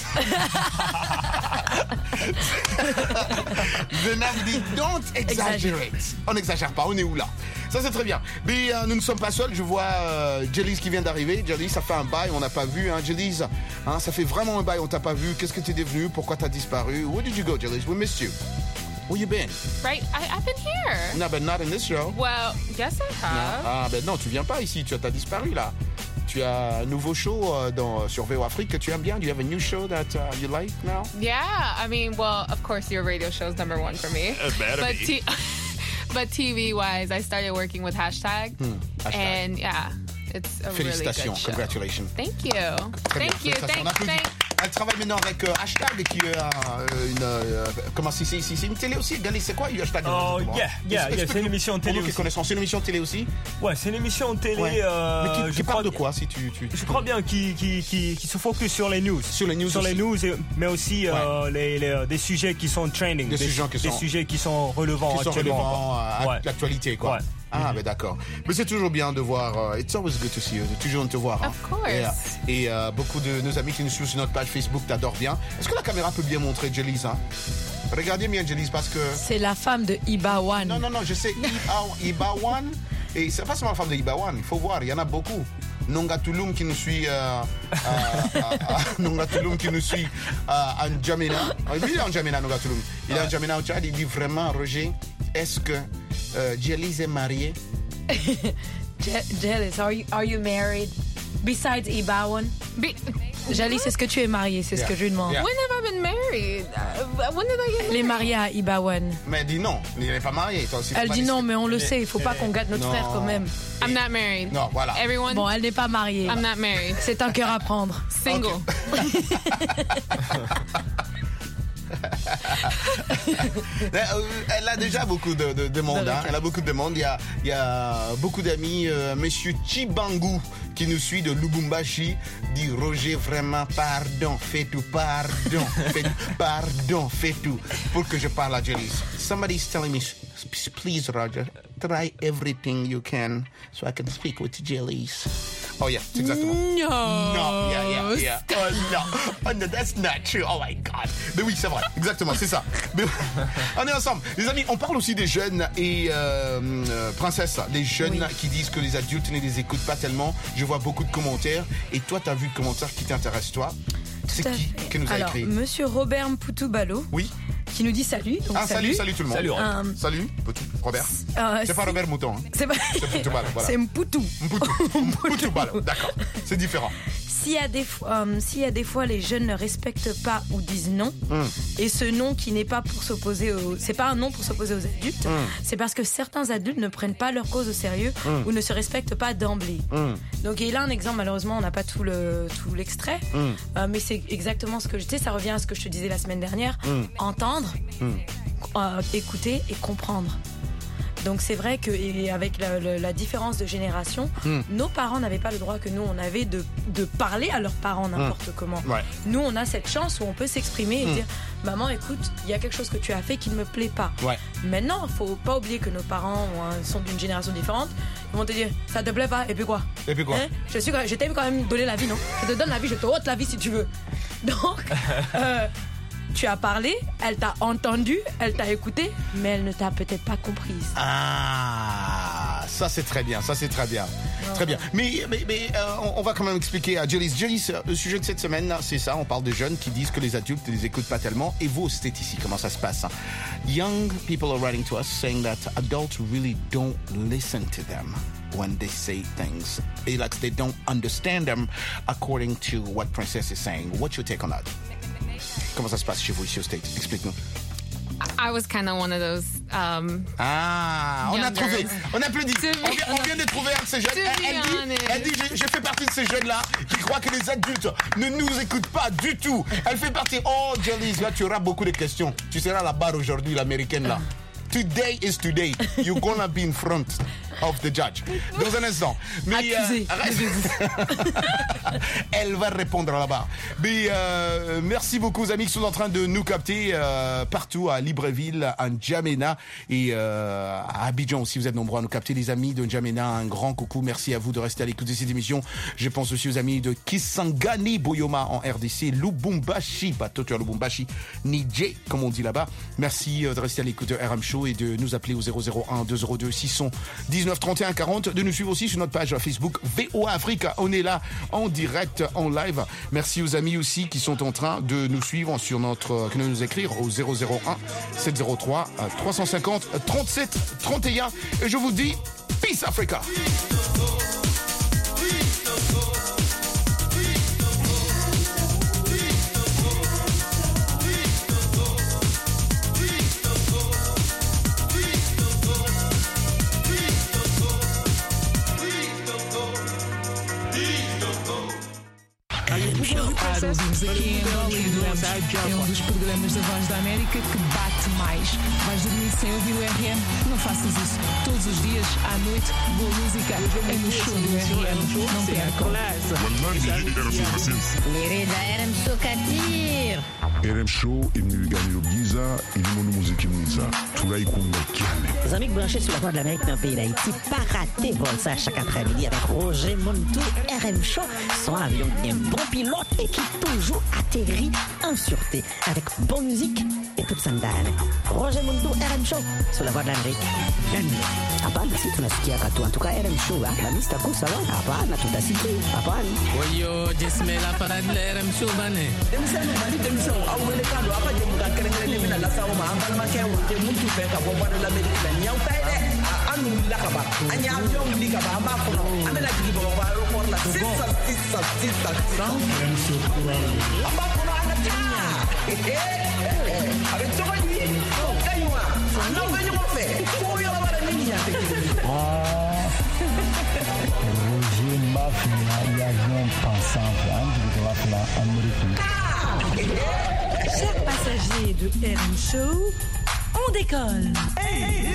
Zénab dit « Don't exaggerate. » On n'exagère pas, on est où là? Ça c'est très bien. Mais euh, nous ne sommes pas seuls. Je vois euh, Jellies qui vient d'arriver. Jellies, ça fait un bail, on n'a pas vu. Hein, Jellies, hein, ça fait vraiment un bail, on t'a pas vu. Qu'est-ce que t'es devenu? Pourquoi t'as disparu? Where did you go, Jellies? We missed you. Where you been?
Right, I, I've been here.
No, but not in this show.
Well, yes I have.
No. Ah, ben non, tu viens pas ici. Tu as t'as disparu là. Tu tu as un nouveau show uh, dans, sur V O Afrique que tu aimes bien. Do you have a new show that uh, you like now?
Yeah, I mean, well, of course, your radio show is number one for me.
It better
but
be.
T- but T V-wise, I started working with Hashtag.
Hmm, hashtag.
And yeah, it's a really good show.
Félicitations, congratulations.
Thank you.
Très
Thank
bien,
you.
félicitations. On
Thank,
applaudit.
thank.
Elle travaille maintenant avec euh, Hashtag qui est euh, une euh, comment c'est c'est c'est une télé aussi. Gali, c'est quoi Hashtag?
Oh yeah, yeah, yeah, c'est une émission télé aussi.
C'est une émission télé aussi.
Ouais, c'est une émission télé.
Ouais.
Euh,
Mais qui, qui
je
parle
crois,
de quoi si tu, tu, tu
Je crois bien qui qui qui qui se focus sur les news,
sur les news,
sur
aussi.
les news, et, mais aussi
ouais.
euh, les, les des sujets qui sont trending,
des,
des,
sujets, qui
des
sont,
sujets qui sont relevants
qui sont
actuellement.
relevants à
ouais.
l'actualité quoi. Ouais. Ah, mais d'accord. Mais c'est toujours bien de voir. Uh, it's always good to see you. Toujours de te voir. Hein.
Of course.
Et, uh, et uh, beaucoup de nos amis qui nous suivent sur notre page Facebook t'adorent bien. Est-ce que la caméra peut bien montrer Jelly's hein? Regardez bien Jelly's parce que.
C'est la femme de Iba One.
Non, non, non, je sais. Iba, Iba One. Et c'est pas seulement la femme de Iba One. Il faut voir, il y en a beaucoup. Nonga Touloum qui nous suit. Euh, euh, euh, euh, Nonga Touloum qui nous suit euh, en Djamena. Lui, il est en Djamena, Nonga Touloum. Il est en Djamena au Tchad. Il dit vraiment, Roger, est-ce que euh, Jelly's est mariée?
Jealous, are you, are you married? Besides Iba One?
Be-
Jealous, est-ce que tu es mariée? C'est yeah. ce que je lui demande.
Yeah. When have I been married? Uh, when did I get married?
Elle est mariée à Iba One.
Mais elle dit non, elle n'est pas mariée. Toi aussi,
elle dit non, mais on le sait, il ne faut pas qu'on gâte notre
non.
frère quand même.
I'm not married.
Non, voilà.
Everyone...
Bon, elle n'est pas mariée.
I'm not married.
C'est un cœur à prendre.
Single. Okay.
Elle a déjà beaucoup de, de, de monde. Hein. Elle a beaucoup de monde. Il y a, il y a beaucoup d'amis. Euh, Monsieur Chibangu qui nous suit de Lubumbashi dit Roger, vraiment, pardon, fais tout, pardon, fais tout, pardon, fais tout pour que je parle à Jelly's. Somebody's telling me, please, Roger, try everything you can so I can speak with Jelly's. Oh yeah, c'est exactement.
No.
No, yeah, yeah, yeah. Oh no, oh no, that's not true. Oh my God. Mais oui, c'est vrai, exactement, c'est ça. Mais on est ensemble, les amis. On parle aussi des jeunes et euh, euh, princesse, les jeunes oui. qui disent que les adultes ne les écoutent pas tellement. Je vois beaucoup de commentaires. Et toi, tu as vu le commentaire qui t'intéresse, toi? C'est qui qui nous a
Alors,
écrit?
Monsieur Robert Mputu-Balo.
Oui.
Qui nous dit salut. Donc
ah, salut, salut tout le monde.
Salut,
euh, salut Robert. Euh, c'est pas Robert Mouton. Hein.
C'est pas.
C'est Mputu-Balo. Voilà.
C'est Mputu.
Mputu. Mputu-Balo. D'accord. C'est différent.
S'il y a des fois, euh, s'il y a des fois les jeunes ne respectent pas ou disent non, mm. et ce non qui n'est pas pour s'opposer aux, c'est pas un non pour s'opposer aux adultes, mm. c'est parce que certains adultes ne prennent pas leur cause au sérieux mm. ou ne se respectent pas d'emblée. Mm. Donc il y a là un exemple, malheureusement on n'a pas tout le tout l'extrait, mm. euh, mais c'est exactement ce que je disais, ça revient à ce que je te disais la semaine dernière, mm. entendre, mm. euh, écouter et comprendre. Donc c'est vrai qu'avec la, la, la différence de génération, mm. nos parents n'avaient pas le droit que nous on avait de, de parler à leurs parents n'importe mm. comment. Ouais. Nous on a cette chance où on peut s'exprimer et mm. dire maman écoute, il y a quelque chose que tu as fait qui ne me plaît pas. Ouais. Maintenant il ne faut pas oublier que nos parents sont d'une génération différente. Ils vont te dire ça te plaît pas et puis quoi?
Et puis quoi?
Hein? Je, suis, je t'aime quand même donner la vie, non? Je te donne la vie, je te ôte la vie si tu veux. Donc euh, tu as parlé, elle t'a entendu, elle t'a écouté, mais elle ne t'a peut-être pas comprise.
Ah, ça c'est très bien, ça c'est très bien. Non, très bien. Mais, mais, mais euh, on, on va quand même expliquer à Jelly's. Jelly's, le sujet de cette semaine, c'est ça, on parle de jeunes qui disent que les adultes ne les écoutent pas tellement. Et vous, c'est ici, comment ça se passe? Young people are writing to us saying that adults really don't listen to them when they say things. It's like they don't understand them according to what Princess is saying. What's your take on that? Comment ça se passe chez vous ici au States? Explique-nous.
I was kind of one of those. Um,
ah, on a trouvé. On applaudit. On vient, on vient de trouver un de ces jeunes. Elle, elle dit, elle dit je, je fais partie de ces jeunes-là qui croient que les adultes ne nous écoutent pas du tout. Elle fait partie. Oh, Jelly's, là, tu auras beaucoup de questions. Tu seras à la barre aujourd'hui, l'américaine, là. Today is today. You're gonna be in front of the judge. Dans un instant. Mais,
accusé.
Euh, elle va répondre là-bas. Mais euh, merci beaucoup aux amis qui sont en train de nous capter euh, partout à Libreville, à N'Djamena et euh, à Abidjan aussi. Vous êtes nombreux à nous capter, les amis de N'Djamena. Un grand coucou. Merci à vous de rester à l'écoute de cette émission. Je pense aussi aux amis de Kisangani Boyoma en R D C, Lubumbashi, pas Toto Lubumbashi, Niger, comme on dit là-bas. Merci de rester à l'écoute de R M Show et de nous appeler au zéro zéro un deux zéro deux six cent dix-neuf trente et un quarante, de nous suivre aussi sur notre page Facebook V O A Afrique. On est là en direct, en live. Merci aux amis aussi qui sont en train de nous suivre sur notre, qui nous écrire au zéro zéro un sept zéro trois trois cent cinquante trente-sept trente et un. Et je vous dis, Peace Africa. Peace,
verdade, ouvimos aqui em Berlim, é um dos programas da Voz da América que bate mais. Vais dormir sem ouvir o R M? Não faças isso. Todos os dias, à noite, boa música é no show do R M. Não percam.
Mirida R M Show Kadir.
R M Show, il nous gagne le Giza, il nous montre musique Giza. Tout là, il compte le
Les amis branchés sur la Voix de l'Amérique dans le pays d'Haïti, pas rater vol ça chaque après-midi avec Roger Montou, R M Show, son avion qui est un bon pilote et qui toujours atterrit en sûreté avec bonne musique et toute sandale. Roger Montou, R M Show, sur la Voix de l'Amérique. Hapana, si tunasikia katu. En tout cas, R M Show, la lista kusa wa. Hapana, tutasikia. Hapana.
Oyo, jesmela para de R M Show bane.
Demisano, bali demisano. Awele kando, apa je muka kerengere mina la sawo ma ambal ma kewo. Je muntu fe ka bobo de la Amérique. Nyau taide. Anu la kaba. Anya avion li kaba amba kono. Amela jigi bobo ba aéroport la. Sisa, sisa, sisa. R M Show kurale. Amba kono anata. Eh eh. Avec toi lui. Kaywa. Non, venez mon fait. Pour yo la bara nini ya.
Ah. Roger Mafia, il y a un pensant, je vais te la Amérique.
Chers passagers de R M Show, on décolle. Hey,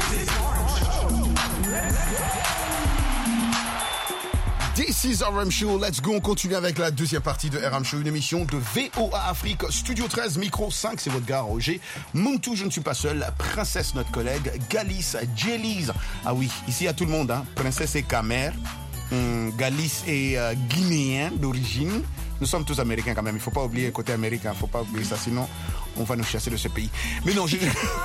This is R M Show, let's go, on continue avec la deuxième partie de R M Show, une émission de V O A Afrique, Studio treize, micro cinq, c'est votre gars Roger. Montou, je ne suis pas seul, Princesse, notre collègue, Galice, Jellyz, ah oui, ici il y a tout le monde, hein. Princesse et Camer, hum, Galice est euh, guinéen d'origine. Nous sommes tous américains quand même, il ne faut pas oublier le côté américain, il ne faut pas oublier ça, sinon on va nous chasser de ce pays. Mais non, je...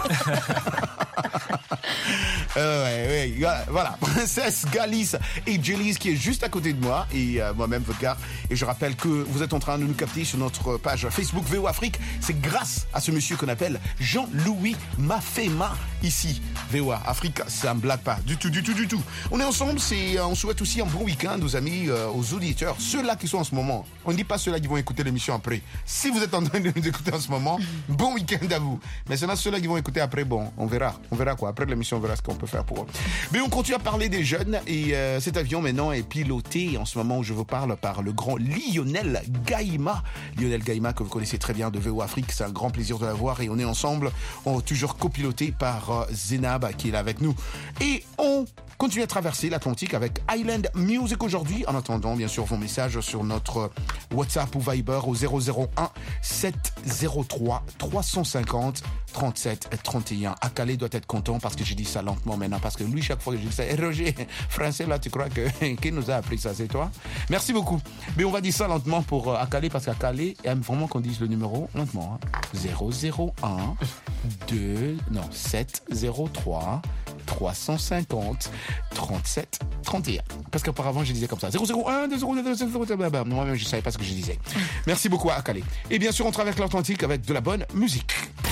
Euh, ouais, ouais, voilà, Princesse, Galice et Jellyz qui est juste à côté de moi et euh, moi-même votre gars. Et je rappelle que vous êtes en train de nous capter sur notre page Facebook V O Afrique. C'est grâce à ce monsieur qu'on appelle Jean-Louis Mafema ici. V O A Afrique, ça ne blague pas du tout, du tout, du tout. On est ensemble, c'est, on souhaite aussi un bon week-end aux amis, euh, aux auditeurs, ceux-là qui sont en ce moment. On ne dit pas ceux-là qui vont écouter l'émission après. Si vous êtes en train de nous écouter en ce moment, bon week-end à vous. Mais c'est là ceux-là qui vont écouter après, bon, on verra, on verra quoi. Après l'émission, on verra ce qu'on peut faire pour eux. Mais on continue à parler des jeunes et euh, cet avion maintenant est piloté en ce moment où je vous parle par le grand Lionel Gaïma. Lionel Gaïma que vous connaissez très bien de V O Afrique, c'est un grand plaisir de l'avoir et on est ensemble, on est toujours copiloté par euh, Zénab qui est là avec nous. Et on continue à traverser l'Atlantique avec Island Music aujourd'hui. En attendant, bien sûr, vos messages sur notre WhatsApp ou Viber au zéro zéro un sept zéro trois trois cent cinquante trente-sept trente et un. Akale doit être content parce que j'ai dit ça lentement maintenant parce que lui, chaque fois que je dis ça, hey Roger, français là, tu crois que qui nous a appris ça, c'est toi? Merci beaucoup. Mais on va dire ça lentement pour Akale parce qu'Akale aime vraiment qu'on dise le numéro lentement. Hein. zéro zéro un deux non sept zéro trois trois cent cinquante trente-sept trente et un. Parce qu'auparavant, je disais comme ça. zéro zéro un deux zéro deux zéro deux moi-même, je ne savais pas ce que je disais. Merci beaucoup à Akale. Et bien sûr, on traverse l'Atlantique avec de la bonne musique.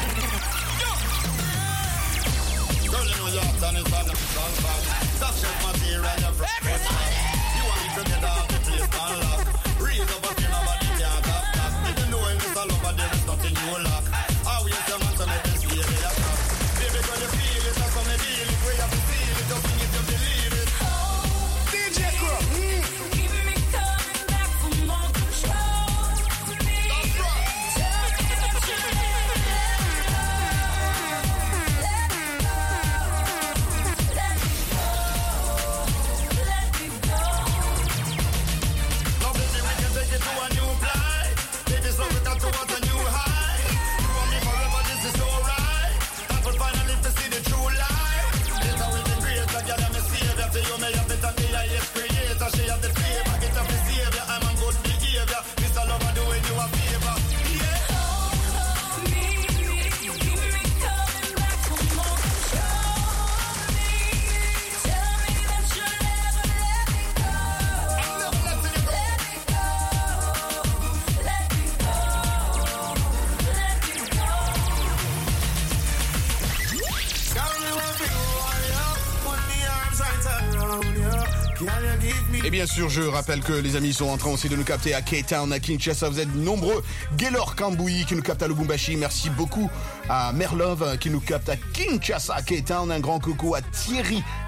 Et bien sûr, je rappelle que les amis sont en train aussi de nous capter à K-Town, à Kinshasa. Vous êtes nombreux. Gaylor Kambouyi qui nous capte à Lubumbashi. Merci beaucoup à Merlove qui nous capte à Kinshasa, K-Town. Un grand coucou à Thierry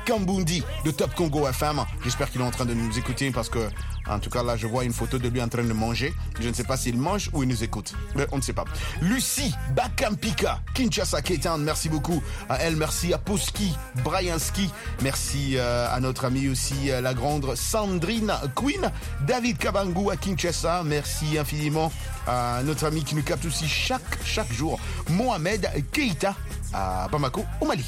Kambundi de Top Congo F M. J'espère qu'il est en train de nous écouter parce que, en tout cas, là, je vois une photo de lui en train de manger. Je ne sais pas s'il mange ou il nous écoute. Mais on ne sait pas. Lucie Bakampika, Kinshasa Ketan, merci beaucoup à elle. Merci à Poski Brianski. Merci euh, à notre amie aussi, euh, la grande Sandrine Queen. David Kabangou à Kinshasa. Merci infiniment à notre ami qui nous capte aussi chaque, chaque jour. Mohamed Keita à Bamako, au Mali.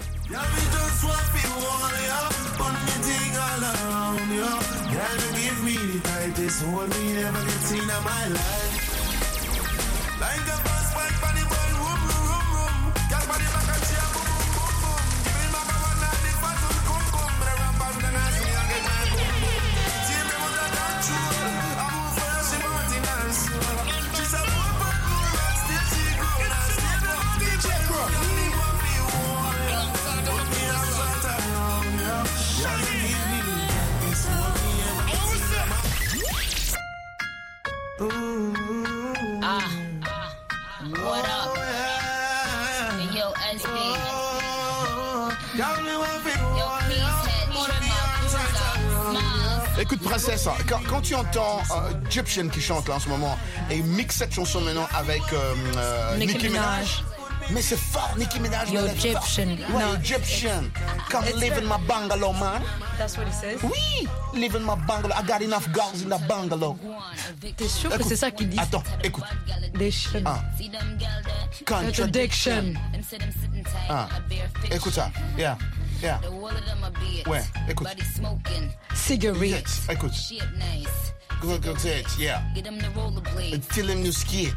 Ah, what up? Hey, yo, S B. Yo, Creasehead, Trimmer, Smiles.
Écoute, princesse, quand, quand tu entends euh, Egyptian qui chante là en ce moment et mixe cette chanson maintenant avec euh, euh,
Nicki
Nicki
Minaj.
Minaj. Mais c'est fort, Nicki Minaj.
Yo,
mais elle est
Egyptian.
forte. Ouais,
No.
Egyptian. Come
It's
live
the-
in my bungalow, man.
That's what he says.
Oui, live in my bungalow. I got enough girls in the bungalow.
T'es sûr que
Écoute,
c'est ça qu'il dit?
Attends, écoute.
Addiction.
Ah.
Contradiction.
Ah. Écoute ça. Yeah. Yeah. Ouais, écoute.
Cigarette.
Écoute. Good, good, good. Yeah. Tell him to skit.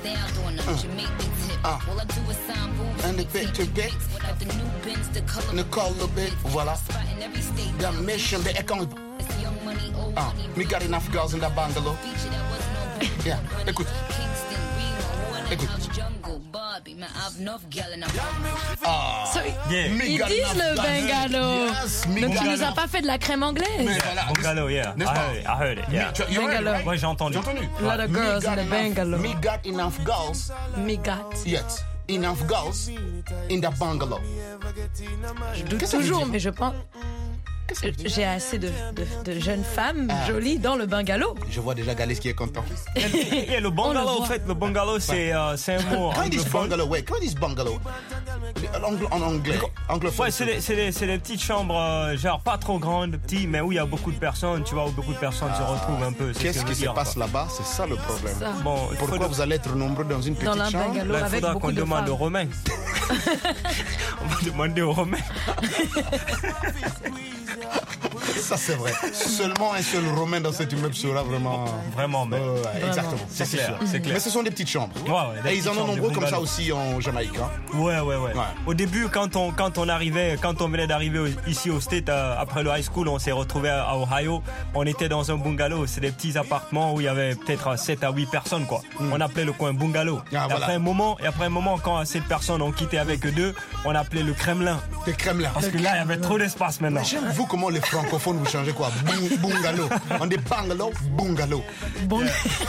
Ah. And the bit to bit. The color bit. Voilà. The mission, the account. Ah. We got enough girls in the bungalow. Yeah. Écoute. Écoute. Ah.
So,
Yeah.
Ils disent le bungalow.
Yes,
Donc tu
Migano.
nous as pas fait de la crème anglaise.
Bungalow, yeah. I
N'est-ce pas?
heard it. I heard it, yeah.
Tu- you heard it, right?
Ouais, j'ai entendu.
J'ai entendu.
A lot of girls
Me got
in the
enough-
bungalow.
Me got enough girls.
Me got.
Yet. Enough girls in the bungalow.
Je doute
Qu'est-ce que ça veut
toujours,
dire?
mais je pense. J'ai assez de, de, de jeunes femmes
Ah.
jolies dans le bungalow.
Je vois déjà Galis qui est content.
Et le bungalow, en fait, le bungalow, c'est euh, c'est un mot
Quand ils disent
anglophone.
bungalow, ouais, quand ils disent bungalow, en anglo- en anglais, anglophone.
Ouais, c'est des, c'est des, c'est des petites chambres, euh, genre pas trop grandes, petites, mais où il y a beaucoup de personnes, tu vois, où beaucoup de personnes se retrouvent un peu. c'est ce
Qu'est-ce
que je
qui
veux
se
dire,
passe
quoi.
là-bas? C'est ça le problème.
Ça.
Bon, il
Pourquoi
faudra-
vous allez être nombreux dans une
Dans
petite
un
chambre?
bungalow
Là, il
avec
faudra
beaucoup
qu'on
de
demande
femmes.
aux Romains. On va demander aux Romains.
Ça c'est vrai. Seulement un seul Romain dans cet immeuble sera vraiment.
Vraiment, mais.
Ouais, ouais, ouais, exactement.
C'est
Ça,
clair,
sûr.
c'est clair.
Mais ce sont des petites chambres.
Ouais, ouais, des
Et ils en
petites
ont
chambres,
nombreux
des
comme ça
bungalows.
aussi en Jamaïque. Hein.
Ouais, ouais, ouais,
Ouais.
Au début, quand on, quand on arrivait, quand on venait d'arriver au- ici au State, euh, après le high school, on s'est retrouvé à, à Ohio. On était dans un bungalow. C'est des petits appartements où il y avait peut-être sept à huit personnes, quoi. On appelait le coin bungalow.
Ah,
et,
voilà.
après un moment, et après un moment, quand ces personnes ont quitté avec eux deux, on appelait le Kremlin.
Le Kremlin.
Parce que là, il y avait trop d'espace maintenant.
Mais j'aime vous comment les francophones vous changez quoi? Bung- Bungalow. On dit bungalow, bungalow.
Bon.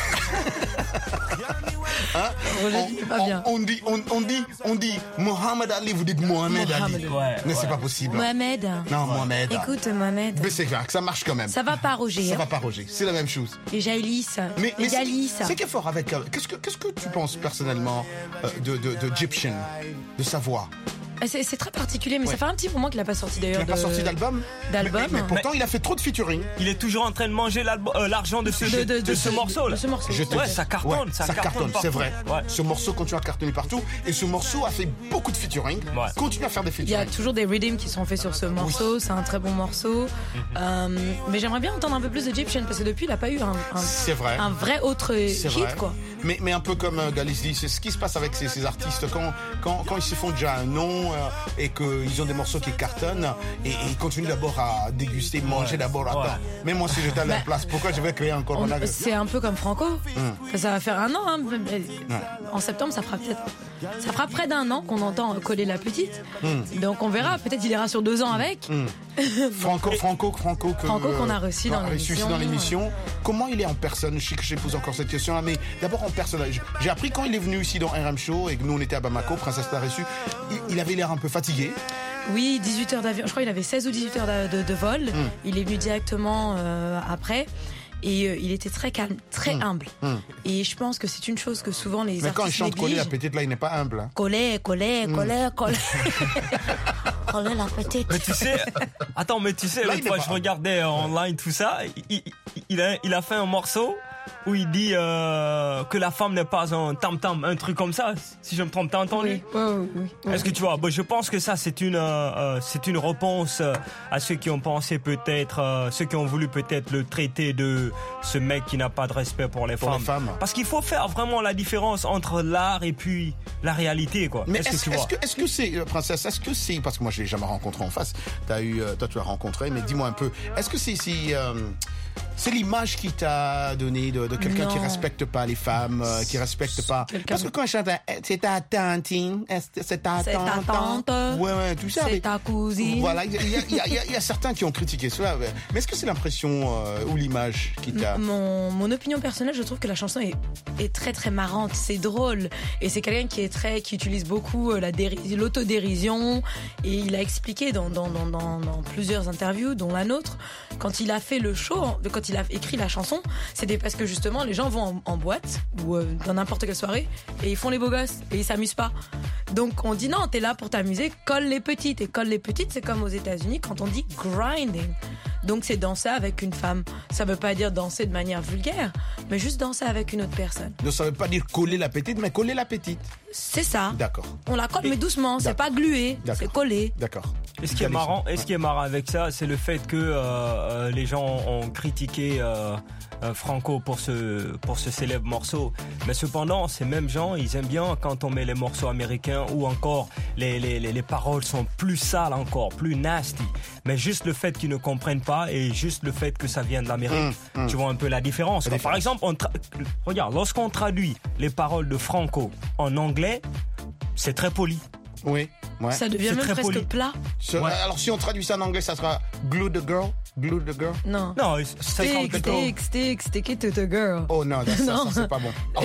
Hein?
Roger, pas
on,
bien.
on, on dit, on, on dit, on dit Mohamed Ali, vous dites Mohamed Ali.
Mohamed.
Ouais,
Mais
ouais.
c'est pas possible.
Mohamed.
Non, Mohamed.
Écoute, Mohamed.
Mais c'est vrai que ça marche quand même.
Ça va pas, Roger.
Ça
hein.
va pas, Roger. C'est la même chose.
Et Jaïlis.
Mais,
Et
mais c'est-
Galis.
c'est qui est fort avec. euh, Qu'est-ce que, qu'est-ce que tu penses personnellement euh, de, de, de Egyptian, de sa voix?
C'est c'est très particulier, mais
Ouais.
ça fait un petit moment qu'il n'a pas sorti
Il
d'ailleurs.
n'a pas
de-
sorti d'album
D'album.
Mais, mais pourtant, il a fait trop de featuring.
Il est toujours en train de manger l'album- euh, l'argent de ce,
De- de-
de
de
ce
ce-
morceau là.
de ce morceau.
Je te
Ouais,
dis.
ça cartonne,
Ouais,
ça,
ça cartonne,
partout.
c'est vrai.
Ouais.
Ce morceau continue à cartonner partout. Et ce morceau a fait beaucoup de featuring.
Ouais.
Continue à faire des
Il y a
featuring.
toujours des redeems qui sont faits sur ce morceau, c'est un très bon morceau. Euh, mais j'aimerais bien entendre un peu plus de Egyptian parce que depuis il n'a pas eu un, un,
C'est vrai.
un vrai autre
C'est
hit
vrai.
quoi.
Mais, mais un peu comme euh, Galis dit, c'est ce qui se passe avec ces, ces artistes quand, quand, quand ils se font déjà un nom euh, et qu'ils ont des morceaux qui cartonnent et, et ils continuent d'abord à déguster, manger
Ouais.
d'abord. Attends,
Ouais.
mais moi si j'étais à leur
Bah,
place, pourquoi je vais créer encore
On-
un
C'est un peu comme Franco.
Hum.
Ça va faire un an. hein. En septembre, ça fera peut-être. Ça fera près d'un an qu'on entend coller la petite.
Hum.
Donc on verra. Peut-être il ira sur deux ans avec.
Hum. Franco, Franco, Franco, que,
Franco qu'on a reçu dans
reçu ici
l'émission.
dans l'émission. Comment il est en personne? Je sais que je pose encore cette question-là, mais d'abord en personne. J'ai appris quand il est venu ici dans R M Show et que nous on était à Bamako, Princesse l'a reçu. Il, il avait l'air un peu fatigué.
Oui, dix-huit heures d'avion. Je crois qu'il avait seize ou dix-huit heures de, de, de vol. Mm. Il est venu directement euh, après. Et euh, il était très calme, très mmh. humble. Mmh. Et je pense que c'est une chose que souvent les
mais
artistes
quand il chante Coller la petite, là, il n'est pas humble. Hein.
Coller, coller, mmh. coller, coller. Coller la petite.
Mais tu sais, attends, mais tu sais, l'autre fois, je regardais online tout ça. Il, il, il, a, il a fait un morceau où il dit euh, que la femme n'est pas un tam-tam, un truc comme ça, si je me trompe, t'as entendu?
Oui, oui, oui, oui.
Est-ce que tu vois, bon, je pense que ça c'est une, euh, c'est une réponse à ceux qui ont pensé peut-être, euh, ceux qui ont voulu peut-être le traiter de ce mec qui n'a pas de respect pour les,
pour
femmes.
les femmes.
Parce qu'il faut faire vraiment la différence entre l'art et puis la réalité, quoi.
Mais
est-ce,
est-ce,
que tu
est-ce
vois
que, est-ce que c'est, euh, princesse, est-ce que c'est, parce que moi je l'ai jamais rencontré en face, t'as eu, euh, toi tu l'as rencontré, mais dis-moi un peu, est-ce que c'est, c'est euh, c'est l'image qui t'a donné de, de quelqu'un
non.
qui respecte pas les femmes, euh, qui respecte pas.
Quelqu'un
Parce que quand je chante, c'est ta tantine, c'est ta
c'est ta
tante,
tante,
ouais, ouais, tout ça.
c'est
mais,
ta cousine.
Voilà, il y a, y, a, y, a, y, a, y a certains qui ont critiqué cela. Mais est-ce que c'est l'impression euh, ou l'image qui t'a...
Mon, mon opinion personnelle, je trouve que la chanson est, est très très marrante, c'est drôle. Et c'est quelqu'un qui est très, qui utilise beaucoup la déris, l'autodérision. Et il a expliqué dans, dans, dans, dans, dans plusieurs interviews, dont la nôtre, quand il a fait le show, quand il a écrit la chanson, c'était parce que justement les gens vont en, en boîte ou euh, dans n'importe quelle soirée et ils font les beaux gosses et ils s'amusent pas. Donc on dit non, t'es là pour t'amuser, colle les petites. Et colle les petites, c'est comme aux États-Unis quand on dit grinding. Donc c'est danser avec une femme. Ça veut pas dire danser de manière vulgaire, mais juste danser avec une autre personne.
Donc ça veut pas dire coller la petite, mais coller la petite.
C'est ça.
D'accord.
On la colle mais doucement,
D'accord.
c'est pas glué,
D'accord.
c'est collé.
D'accord.
Et ce qui est marrant, et ce qui est marrant avec ça, c'est le fait que euh, les gens ont critiqué euh, euh, Franco pour ce pour ce célèbre morceau. Mais cependant, ces mêmes gens, ils aiment bien quand on met les morceaux américains où encore les les les, les paroles sont plus sales encore, plus nasty. Mais juste le fait qu'ils ne comprennent pas et juste le fait que ça vient de l'Amérique, mmh, mmh. tu vois un peu la différence. La différence. Par exemple, on tra- regarde, lorsqu'on traduit les paroles de Franco en anglais, c'est très poli.
Oui. Ouais.
Ça devient
c'est
même presque
poli.
plat.
Ce, ouais. Alors si on traduit ça en anglais, ça sera glue the girl, glue the girl.
Non.
Non,
stick, stick, stick, stick it to the girl.
Oh non, ça, ça, ça c'est pas bon. Oh,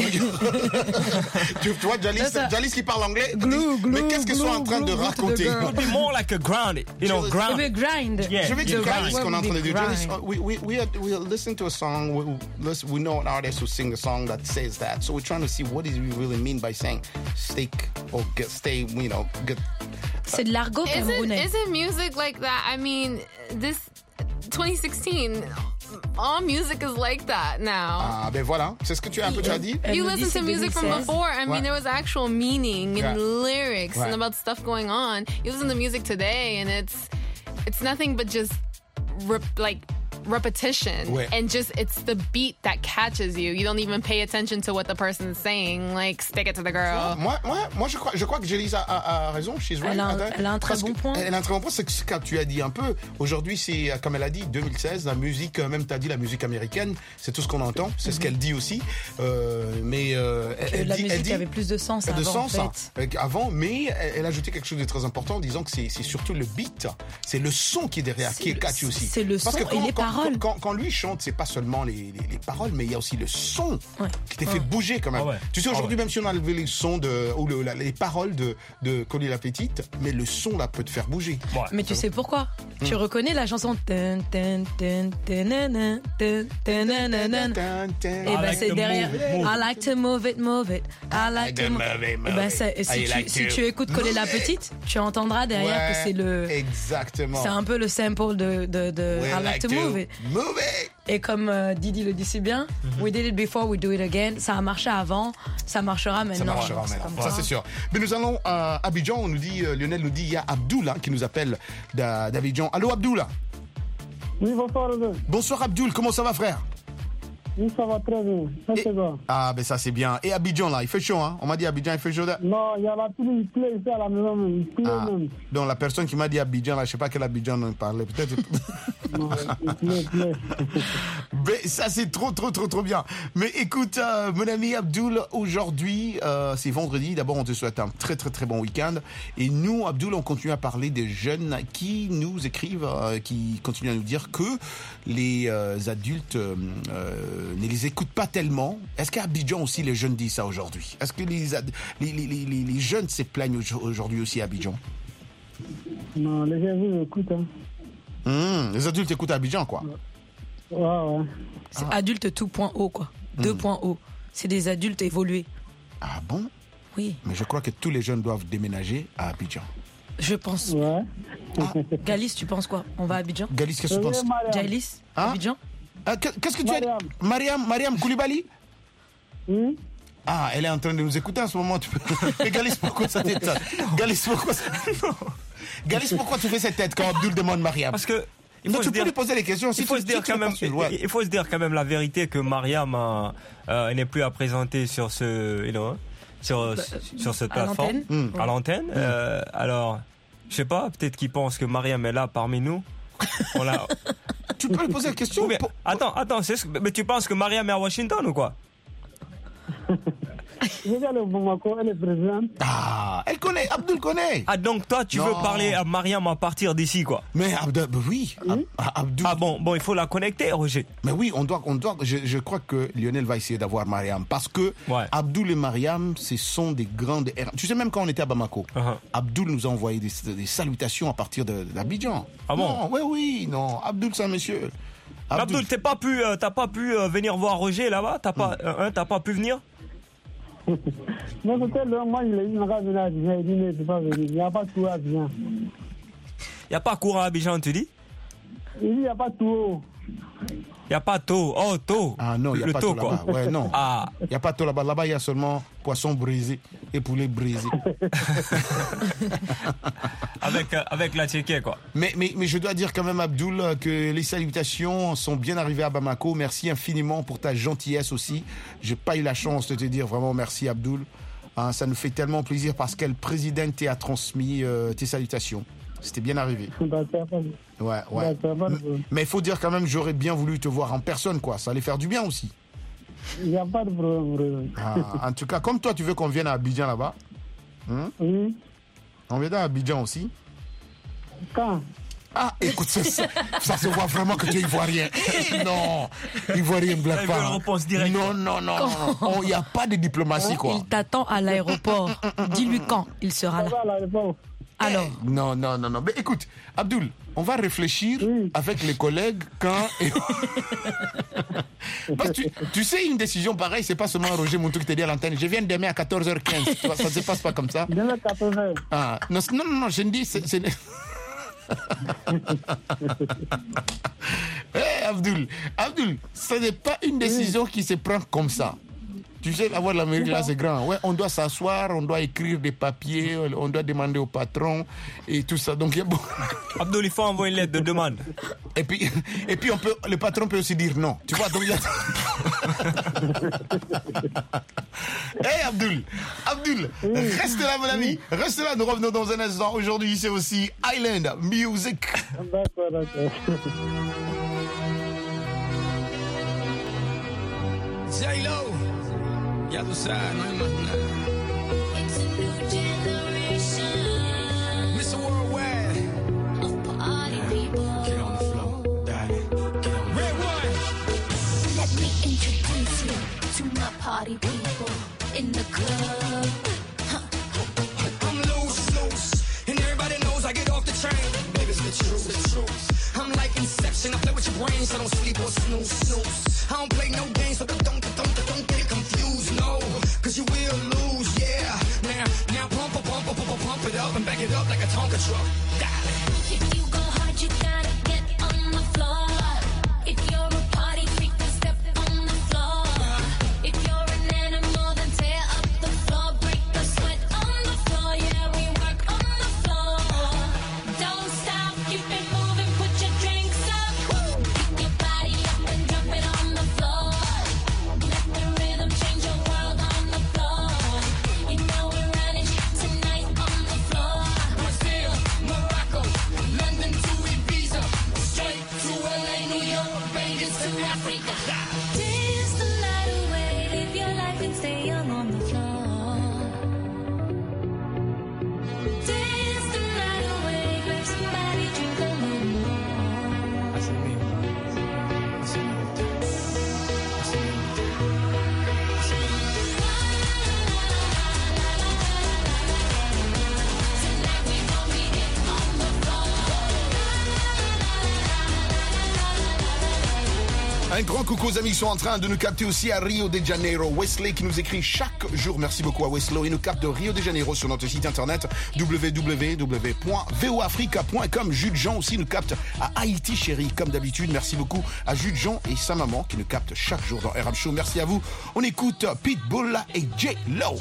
tu vois, Jalis, Jalis qui parle anglais.
Glue, glue,
mais qu'est-ce qu'ils sont en train de raconter?
It would be more like a ground, you know, ground.
grind.
Yeah.
Je vais dire
right
ce qu'on est en train de dire.
grind.
Jalis, we we we are, we are listening to a song. We, listen, we know an artist who sing a song that says that. So we're trying to see what does he really mean by saying stick or get, stay, you know, get.
C'est de l'argot camerounais.
Isn't music like that? I mean, this twenty sixteen, all music is like that now.
Ah, ben voilà, c'est ce que tu as un peu déjà dit.
You listen to music from before. I mean,
ouais.
there was actual meaning and
ouais.
lyrics
ouais.
and about stuff going on. You listen to music today, and it's it's nothing but just rep, like repetition
ouais.
and just it's the beat that catches you. You don't even pay attention to what the person's saying. Like stick it to the girl.
Moi, moi, moi, je crois, je crois que Jélise a, a, a raison. She's right.
Elle a, un, elle a un très bon point.
Elle a un très bon point. C'est ce que tu as dit un peu. Aujourd'hui, c'est comme elle a dit, deux mille seize, la musique, même t'as dit la musique américaine, c'est tout ce qu'on entend. C'est mm-hmm. ce qu'elle dit aussi. Euh, mais euh, elle, elle
la
dit,
musique
elle dit,
avait plus de sens
de
avant.
sens
en fait.
avant, mais elle, elle a ajouté quelque chose de très important en disant que c'est, c'est surtout le beat, c'est le son qui est derrière,
c'est
qui est
le,
catchy aussi.
C'est le
Parce
son
que quand,
et les
quand,
paroles.
Quand, quand, quand lui chante, c'est pas seulement les, les, les paroles, mais il y a aussi le son
ouais.
qui t'a fait
ouais.
bouger quand même.
Ah ouais.
Tu sais, aujourd'hui,
ah ouais.
même si on a levé les sons de, ou le, la, les paroles de, de Coller la petite, mais le son là peut te faire bouger.
Ouais.
Mais tu sais pourquoi? Hum. Tu reconnais la chanson Et ben c'est derrière I like to move it, move it. I like to move it. Et ben si, tu, like si tu écoutes Coller la petite, tu entendras derrière
ouais,
que c'est le.
Exactement.
C'est un peu le sample de, de, de I like, like to, to move it.
Move it.
Et comme euh, Didi le dit si bien, mm-hmm. we did it before, we do it again. Ça a marché avant, ça marchera maintenant.
Ça marchera maintenant, ça c'est sûr. Mais nous allons à Abidjan, on nous dit, euh, Lionel nous dit, il y a Abdoul hein, qui nous appelle d'Abidjan. Allô Abdoul?
Oui, bonsoir.
Bonsoir Abdoul, comment ça va frère?
Oui, ça va très bien. Ça,
Et...
c'est bon.
Ah, ben ça c'est bien. Et Abidjan là, il fait chaud, hein? On m'a dit Abidjan, il fait chaud. Là.
Non, il y a la pluie, il pleut ici à la maison, il pleut ah. même.
Donc la personne qui m'a dit Abidjan, là, je sais pas quel Abidjan on parlait, peut-être.
Non, il pleut, il pleut.
Mais ça c'est trop, trop, trop, trop bien. Mais écoute, euh, mon ami Abdoul, aujourd'hui, euh, c'est vendredi. D'abord, on te souhaite un très, très, très bon week-end. Et nous, Abdoul, on continue à parler des jeunes qui nous écrivent, euh, qui continuent à nous dire que les euh, adultes euh, ne les écoutent pas tellement. Est-ce qu'à Abidjan aussi les jeunes disent ça aujourd'hui? Est-ce que les, les, les, les, les jeunes se plaignent aujourd'hui aussi à Abidjan?
Non, les jeunes écoutent. Hein.
Mmh, les adultes écoutent à Abidjan, quoi.
Ouais, ouais.
C'est ah. adulte tout point haut, quoi. Deux mmh. points haut. C'est des adultes évolués.
Ah bon?
Oui.
Mais je crois que tous les jeunes doivent déménager à Abidjan.
Je pense.
Ouais.
Ah. Galis, tu penses quoi? On va à Abidjan?
Galis, qu'est-ce que tu penses?
Galis, ah? Abidjan?
ah, Qu'est-ce que tu as dit? Mariam, Mariam Koulibaly?
Oui.
Ah, elle est en train de nous écouter en ce moment. Tu peux... Mais Galis, pourquoi ça t'étonne? Galis, pourquoi ça... Galis, pourquoi tu fais cette tête quand Abdul demande Mariam?
Parce que...
Il faut non, tu dire, peux lui poser les questions.
Il faut, se dire quand même, ouais. il faut se dire quand même la vérité que Mariam euh, euh, n'est plus à présenter sur ce, you know, sur, bah, sur cette plateforme,
l'antenne.
à l'antenne. Mmh. Euh, alors, je sais pas, peut-être qu'il pense que Mariam est là parmi nous. On l'a...
Tu peux lui poser la question.
Mais, attends, attends, c'est ce que, mais tu penses que Mariam est à Washington ou quoi?
Regarde le Bamako, elle est présidente.
Ah, elle connaît, Abdul connaît.
Ah, donc toi, tu non. veux parler à Mariam à partir d'ici, quoi?
Mais Abdul, oui.
oui.
Ab, Abdul.
Ah bon, bon, il faut la connecter, Roger.
Mais oui, on doit, on doit. Je, je crois que Lionel va essayer d'avoir Mariam parce que ouais. Abdul et Mariam, ce sont des grandes. Tu sais, même quand on était à Bamako, uh-huh. Abdul nous a envoyé des, des salutations à partir de, d'Abidjan.
Ah bon?
Non, oui, oui, non. Abdul, c'est un monsieur.
Abdul, Abdul t'as pas pu, euh, t'as pas pu euh, venir voir Roger là-bas? T'as pas, mm. euh, t'as pas pu venir?
Non, peut-être, moi, il n'a pas venu à Abidjan, il ne peut pas venir. Il n'y a pas de tour à Abidjan.
Il n'y a pas courant à Abidjan, tu dis?
Il n'y a pas de tour.
Il n'y a pas de taux. Oh, taux.
Ah non, il n'y a
le
pas de
taux,
taux là-bas. Ouais, non.
Ah.
Il n'y a pas de taux là-bas. Là-bas, il y a seulement poisson brisé et poulet brisé.
avec, euh, avec la tchéquée, quoi.
Mais, mais, mais je dois dire quand même, Abdul, que les salutations sont bien arrivées à Bamako. Merci infiniment pour ta gentillesse aussi. Je n'ai pas eu la chance de te dire vraiment merci, Abdul. Hein, ça nous fait tellement plaisir parce que le président t'a transmis euh, tes salutations. C'était bien arrivé. Ouais, ouais. Mais il faut dire quand même, j'aurais bien voulu te voir en personne, quoi. Ça allait faire du bien aussi.
Il n'y a pas de problème.
Ah, en tout cas, comme toi, tu veux qu'on vienne à Abidjan là-bas. Hein?
Oui.
On vient à Abidjan aussi.
Quand?
Ah, écoute, ça, ça se voit vraiment que tu es ivoirien. Non, ivoirien, blague pas. Non, non, non. Il n'y a pas de diplomatie, quoi.
Il t'attend à l'aéroport. Dis-lui quand il sera là. Alors.
Non, non, non, non. Mais écoute, Abdul, on va réfléchir oui. avec les collègues quand. Parce que tu, tu sais, une décision pareille, c'est pas seulement Roger Montou qui te dit à l'antenne. Je viens demain à quatorze heures quinze. Tu vois, ça ne se passe pas comme ça.
Demain à quatorze heures.
Ah, non, non, non, je me dis, c'est. c'est... hey, Abdul, Abdul, ce n'est pas une décision oui. qui se prend comme ça. Tu sais, avoir l'Amérique là, c'est grand. Ouais, on doit s'asseoir, on doit écrire des papiers, on doit demander au patron et tout ça. Donc, il y a bon...
Abdul, il faut envoyer une lettre de demande.
Et puis, et puis on peut, le patron peut aussi dire non. Tu vois, donc il y a... Hey, Abdul, Abdul, reste là, mon ami. Reste là, nous revenons dans un instant. Aujourd'hui, c'est aussi Island Music.
D'accord, d'accord.
J-Lo. Yellow side,
it's a new generation.
Mister Worldwide.
Of party people.
Get on the floor, darling. Get on the Red one.
Let me introduce you to my party people in the club. Huh.
I'm loose, loose, and everybody knows I get off the train. Baby, it's the truth, the truth. I'm like Inception. I play with your brain, so don't sleep or snooze, snooze. I don't play no games, so don't, don't, don't, don't get confused, no. Cause you will lose, yeah. Now, now pump, pump, pump, pump, pump it up and back it up like a Tonka truck. Darling.
If you go hard, you gotta get on the floor. If you're a party freak, then step on the floor. If you're an animal, then tear up the floor. Break the sweat on the floor, yeah, we work on the floor. Don't stop, keep it moving, put your drinks up. Pick your body up and drop it on the floor. Let the rhythm change your world on the floor. You know we're running tonight on the floor.
Brazil, Morocco, London.
Un grand coucou aux amis qui sont en train de nous capter aussi à Rio de Janeiro. Wesley qui nous écrit chaque jour. Merci beaucoup à Wesley. Il nous capte de Rio de Janeiro sur notre site internet w w w point v o africa point com. Jules Jean aussi nous capte à Haïti, chérie, comme d'habitude. Merci beaucoup à Jules Jean et sa maman qui nous capte chaque jour dans R M Show. Merci à vous. On écoute Pitbull et J Lo.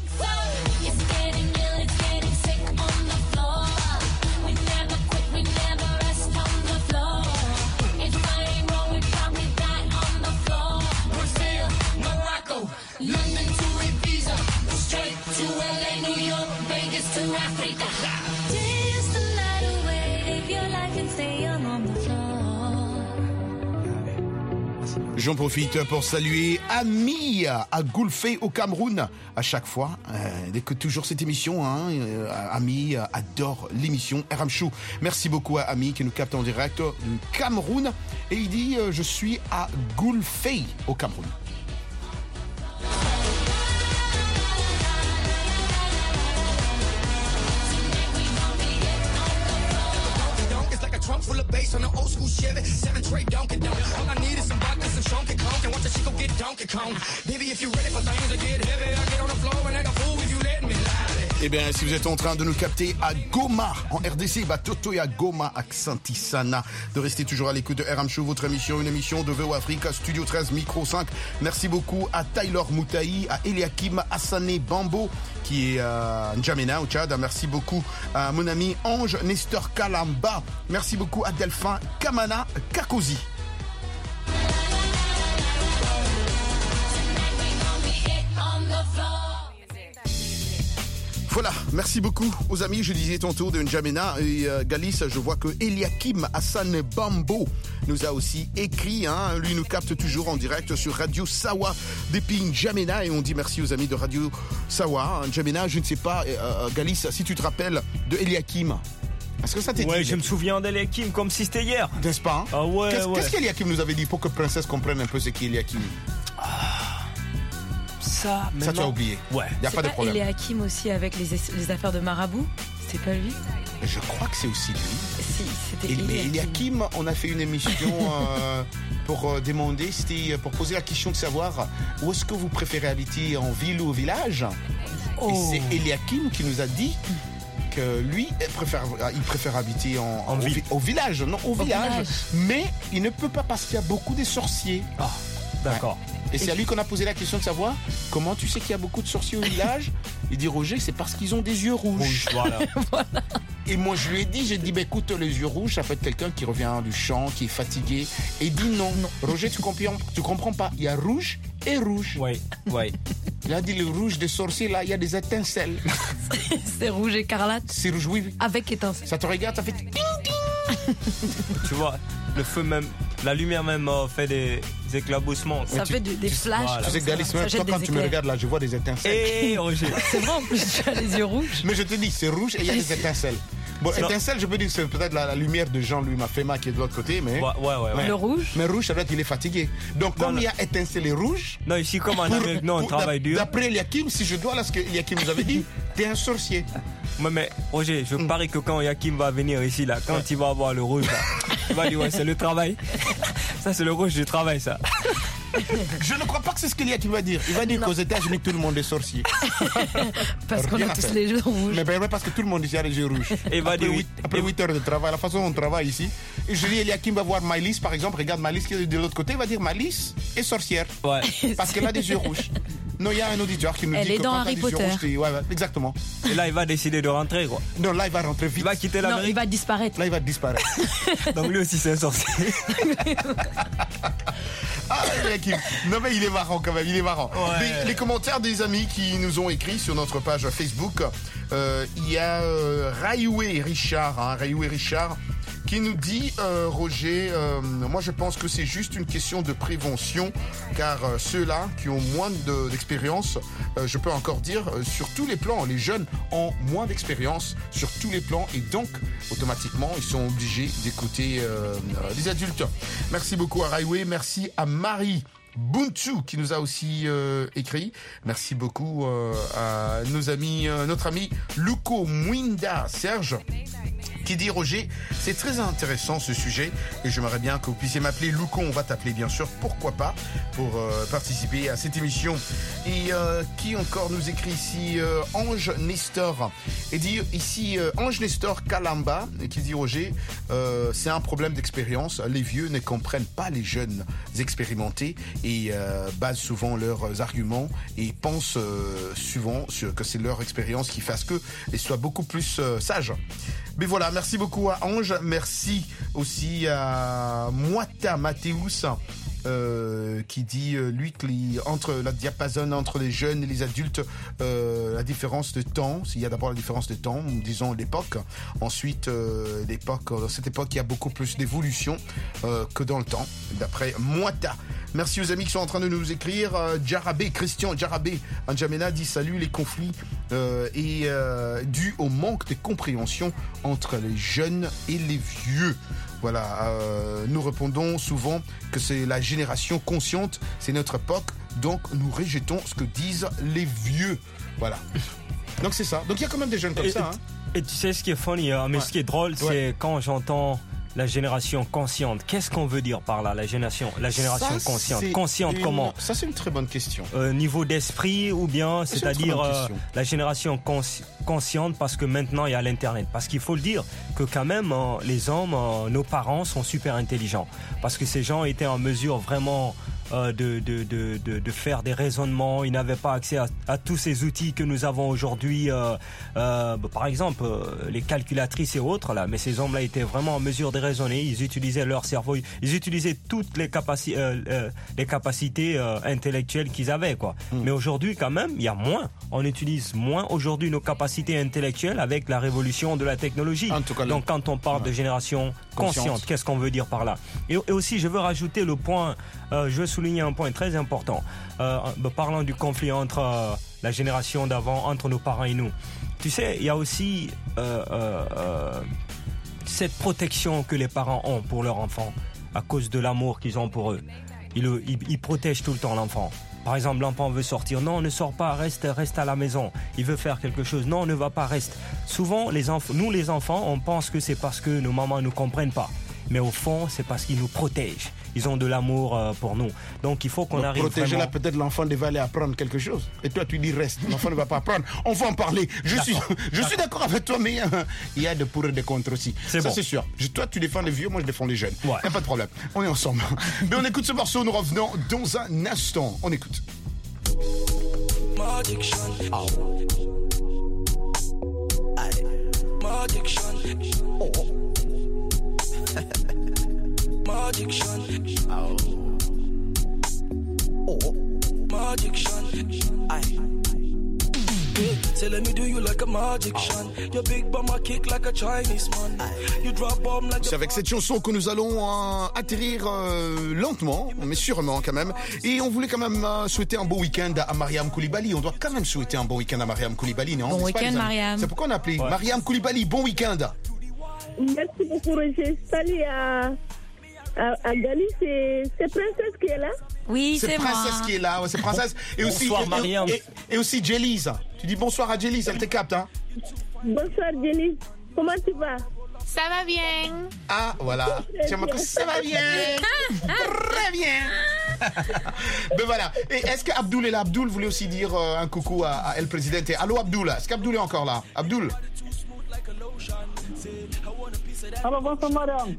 London to Ibiza, straight to L A, New York, Vegas to Africa. Dance the night away if you like and stay young on the floor.
J'en profite pour saluer Ami à Goulfey au Cameroun. À chaque fois, euh, dès que toujours cette émission, hein, euh, Ami adore l'émission R M Show. Merci beaucoup à Ami qui nous capte en direct du Cameroun. Et il dit euh, je suis à Goulfey au Cameroun.
Trunk full of bass on an old school Chevy, seven tray Donkey Donk. All I need is some vodka, some Chunky Conk, and watch the Chico get Donkey Kong. Baby, if you ready for things to get heavy, I get on the floor and act a fool if you let me lie.
Eh bien, si vous êtes en train de nous capter à Goma, en R D C, bah Toto ya Goma à Xantisana, de rester toujours à l'écoute de R M Show, votre émission, une émission de V O Africa, Studio treize, Micro cinq. Merci beaucoup à Taylor Moutaï, à Eliakim Hassané Bambo, qui est à N'Djamena au Tchad. Merci beaucoup à mon ami Ange Nestor Kalamba. Merci beaucoup à Delphin Kamana Kakosi. Voilà, merci beaucoup aux amis, je disais tantôt de N'Djamena et euh, Galis, je vois que Eliakim Hassan Bambo nous a aussi écrit, hein, lui nous capte toujours en direct sur Radio Sawa depuis N'Djamena et on dit merci aux amis de Radio Sawa. N'Djamena, je ne sais pas, euh, Galis, si tu te rappelles de Eliakim. Est-ce que ça t'est dit?
Ouais, je me souviens d'Eliakim comme si c'était hier.
N'est-ce pas, hein?
Ah ouais,
Qu'est-ce,
ouais.
qu'est-ce qu'Eliakim nous avait dit pour que Princesse comprenne un peu ce qu'est Eliakim?
Ça,
ça tu as oublié.
Ouais.
Il n'y a
c'est
pas de
pas
problème.
Eliakim aussi avec les, les affaires de marabout? C'est pas lui?
Je crois que c'est aussi lui.
Si, c'était
Et, mais
Eliakim.
Eliakim, on a fait une émission euh, pour euh, demander, c'était pour poser la question de savoir où est-ce que vous préférez habiter, en ville ou au village.
Oh.
Et c'est Eliakim qui nous a dit que lui, il préfère, il préfère habiter en,
En
au,
ville.
au village, non, au,
Au
village,
village.
mais il ne peut pas parce qu'il y a beaucoup de sorciers.
Ah, d'accord.
Et c'est à lui qu'on a posé la question de savoir comment tu sais qu'il y a beaucoup de sorciers au village. Il dit Roger, c'est parce qu'ils ont des yeux rouges.
Rouge, voilà.
Voilà.
Et moi je lui ai dit, j'ai dit, bah, écoute, les yeux rouges, ça peut être quelqu'un qui revient du champ, qui est fatigué. Et il dit non, non. Roger, tu comprends, tu comprends pas. Il y a rouge et rouge.
Oui, oui.
Il a dit le rouge des sorciers, là, il y a des étincelles.
C'est rouge écarlate
C'est rouge, oui, oui.
avec étincelle.
Ça te regarde, ça fait ding ding.
Tu vois, le feu même, la lumière même euh, fait des, des éclaboussements.
Ça
tu-
fait de- des flashs.
voilà.
Tu sais,
comme ça.
Galis,
Ça
même
jette
toi, quand
des
tu me
éclairs.
regardes là, je vois des étincelles.
Et Roger.
C'est vrai, en plus, tu as les yeux rouges.
Mais je te dis, c'est rouge et il y a des étincelles. Bon,
C'est-
étincelles, je peux dire que c'est peut-être la, la lumière de Jean-Louis Mafema qui est de l'autre côté, mais.
Ouais, ouais, ouais. ouais.
Le rouge.
Mais rouge, ça doit être qu'il est fatigué. Donc,
Non,
comme
non.
il y a étincelle et rouge.
Non, ici, comme en
pour-
Amérique, non, on
pour-
travaille
d'ap-
dur.
D'après Eliakim, si je dois là, ce que Eliakim nous avait dit, t'es un sorcier.
Ouais, mais Roger, je parie que quand Yakim va venir ici, là, quand il va avoir le rouge, là, il va dire, ouais, c'est le travail. Ça, c'est le rouge du travail, ça.
Je ne crois pas que c'est ce qu'Eliakim va dire. Il va dire qu'aux États-Unis, tout le monde est sorcier.
Parce qu'on
Rien
a
à
tous
faire.
les yeux rouges.
Mais ben, parce que tout le monde ici a les yeux rouges.
Et il va
après
dire
huit,
oui.
après huit heures de travail, la façon dont on travaille ici. Et je dis, Eliakim va voir Maëlys, par exemple. Regarde Maëlys qui est de l'autre côté. Il va dire Maëlys est sorcière.
Ouais.
Parce qu'elle a des yeux rouges. Non, il y a un auditeur qui nous
Elle
dit
est
que
dans
quand
Harry
t'as des yeux
Potter.
rouges, t'es- ouais, ouais, exactement.
Et là, il va décider de rentrer, quoi.
Non, là, il va rentrer vite.
Il va quitter
Non, il
l'Amérique.
va disparaître.
Là, il va disparaître.
Donc lui aussi, c'est un sorcier.
Ah, Eliakim. Non, mais il est marrant quand même, il est marrant.
Ouais.
Les, les commentaires des amis qui nous ont écrit sur notre page Facebook, euh, il y a euh, Raïoué Richard, hein, Raïoué Richard, qui nous dit, euh, Roger, euh, moi je pense que c'est juste une question de prévention, car euh, ceux-là qui ont moins de- d'expérience, euh, je peux encore dire, euh, sur tous les plans, les jeunes ont moins d'expérience sur tous les plans, et donc, automatiquement, ils sont obligés d'écouter euh, euh, les adultes. Merci beaucoup à Raïoué, merci à Marie Buntu qui nous a aussi euh, écrit. Merci beaucoup euh, à nos amis, euh, notre ami Luco Mwinda Serge qui dit Roger, c'est très intéressant ce sujet et j'aimerais bien que vous puissiez m'appeler Luco, on va t'appeler bien sûr, pourquoi pas, pour euh, participer à cette émission. Et euh, qui encore nous écrit ici euh, Ange Nestor et dit ici euh, Ange Nestor Kalamba qui dit Roger, euh, c'est un problème d'expérience, les vieux ne comprennent pas les jeunes expérimentés et euh, basent souvent leurs arguments et pensent euh, souvent sur, que c'est leur expérience qui fasse que et soient beaucoup plus euh, sages. Mais voilà, merci beaucoup à Ange, merci aussi à Moita Mathéus euh, qui dit euh, lui que les, entre la diapason entre les jeunes et les adultes, euh, la différence de temps, il y a d'abord la différence de temps, disons l'époque, ensuite euh, l'époque, dans cette époque il y a beaucoup plus d'évolution euh, que dans le temps, d'après Moita. Merci aux amis qui sont en train de nous écrire. Euh, Jarabé, Christian Jarabé, Anjamena dit salut, les conflits euh, est euh, dû au manque de compréhension entre les jeunes et les vieux. Voilà, euh, nous répondons souvent que c'est la génération consciente, c'est notre époque, donc nous rejetons ce que disent les vieux. Voilà. Donc c'est ça. Donc il y a quand même des jeunes comme
et,
ça. Hein.
Et tu sais ce qui est funny, hein, mais ouais. ce qui est drôle, c'est ouais. quand j'entends la génération consciente. Qu'est-ce qu'on veut dire par là, la génération, la génération ça, consciente Consciente
une,
comment
Ça, c'est une très bonne question.
Euh, niveau d'esprit ou bien, ça, c'est-à-dire euh, la génération consci- consciente parce que maintenant il y a l'Internet. Parce qu'il faut le dire que quand même, euh, les hommes, euh, nos parents sont super intelligents. Parce que ces gens étaient en mesure vraiment euh, de, de, de, de, de faire des raisonnements. Ils n'avaient pas accès à, à tous ces outils que nous avons aujourd'hui. Euh, euh, par exemple, euh, les calculatrices et autres, là. Mais ces hommes-là étaient vraiment en mesure de raisonner, ils utilisaient leur cerveau, ils utilisaient toutes les, capaci- euh, euh, les capacités euh, intellectuelles qu'ils avaient, quoi. Mm. Mais aujourd'hui, quand même, il y a moins. On utilise moins aujourd'hui nos capacités intellectuelles avec la révolution de la technologie. En tout cas, donc, quand on parle ouais. de génération consciente, consciente, qu'est-ce qu'on veut dire par là ? et, et aussi, je veux rajouter le point, euh, je veux souligner un point très important, euh, parlant du conflit entre euh, la génération d'avant, entre nos parents et nous. Tu sais, il y a aussi euh, euh, euh, cette protection que les parents ont pour leur enfant à cause de l'amour qu'ils ont pour eux. Ils, ils, ils protègent tout le temps l'enfant. Par exemple, l'enfant veut sortir. Non, ne sors pas, reste, reste à la maison. Il veut faire quelque chose. Non, ne va pas, reste. Souvent, les enf- nous les enfants, on pense que c'est parce que nos mamans ne nous comprennent pas. Mais au fond, c'est parce qu'ils nous protègent. Ils ont de l'amour euh, pour nous. Donc, il faut qu'on
Donc,
arrive
protéger
vraiment...
là, peut-être l'enfant devait aller apprendre quelque chose. Et toi, tu dis reste. L'enfant ne va pas apprendre. On va en parler. Je d'accord. suis, je d'accord. suis d'accord avec toi, mais euh, il y a de pour et de contre aussi. C'est Ça, bon. c'est sûr. Je, toi, tu défends les vieux, moi, je défends les jeunes. Il ouais. n'y a pas de problème. On est ensemble. Mais on écoute ce morceau. Nous revenons dans un instant. On écoute. Magic Shine. Oh. Magic Shine. Oh. Magic Shine. Oh. Oh. Magic Shine. Aye. Say let me do you like a magic shine. Your big bum a kick like a Chinese man. You drop bomb like. C'est avec cette chanson que nous allons euh, atterrir euh, lentement, mais sûrement quand même. Et on voulait quand même euh, souhaiter un bon week-end à Mariam Koulibaly. On doit quand même souhaiter un bon week-end à Mariam Koulibaly, non?
Bon week-end, Mariam.
C'est pourquoi on a appelé ouais. Mariam Koulibaly. Bon week-end.
Merci beaucoup, Roger. Salut à, à, à Gali. C'est, c'est Princesse qui est là?
Oui, c'est,
c'est
moi.
Princesse qui est là, ouais, c'est Princesse. Et aussi,
bonsoir, Mariam.
Et, et, et aussi Jelise. Tu dis bonsoir à Jelise, elle te capte, hein?
Bonsoir, Jelise. Comment tu vas?
Ça va bien.
Ah, voilà. Tu vois que ça va bien. Très bien. Ben voilà. Et est-ce que Abdoul est là? Abdoul voulait aussi dire euh, un coucou à, à El Presidente. Allô, Abdoul. Est-ce qu'Abdoul est encore là? Abdoul?
Alors, bonsoir, madame.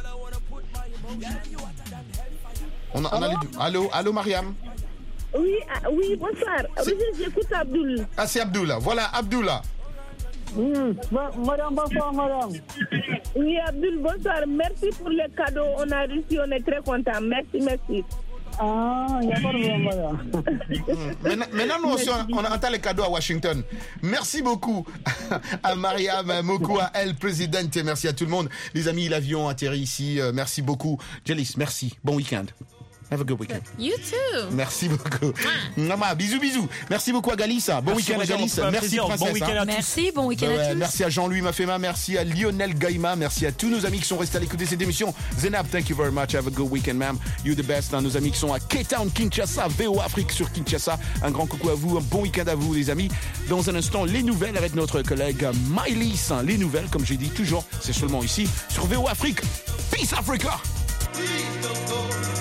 On a, on a les deux. Allô, allô, Mariam?
Oui, ah, oui, bonsoir. Oui, j'écoute Abdoul.
Ah, c'est Abdoul. Voilà, Abdoul.
Mmh. Madame, bonsoir, madame.
Oui, Abdoul, bonsoir. Merci pour les cadeaux. On a reçu, on est très contents. Merci, merci.
Ah, il n'y a pas de problème, madame.
Maintenant, maintenant, nous aussi, on, on entend les cadeaux à Washington. Merci beaucoup à Mariam, beaucoup à El Presidente. Merci à tout le monde. Les amis, l'avion atterrit ici. Merci beaucoup. Jelis, merci. Bon week-end. Have a good weekend.
You too.
Merci beaucoup. Maman, bisous, bisous. Merci beaucoup à Galissa. Bon
Merci,
week-end à
Roger,
Galissa.
un
Merci,
plaisir.
princesse.
Bon week-end
hein.
à tous.
Merci, bon week-end
Ouais,
à tous.
merci à Jean-Louis Mafema, merci à Lionel Gaïma, merci à tous nos amis qui sont restés à l'écoute de cette émission. Zenab, thank you very much. Have a good weekend, ma'am. You the best. Hein, nos amis qui sont à K-Town, Kinshasa, V O Afrique sur Kinshasa. Un grand coucou à vous, un bon week-end à vous, les amis. Dans un instant, les nouvelles avec notre collègue Mylis. Les nouvelles, comme j'ai dit toujours, c'est seulement ici sur V O Afrique. Peace Africa.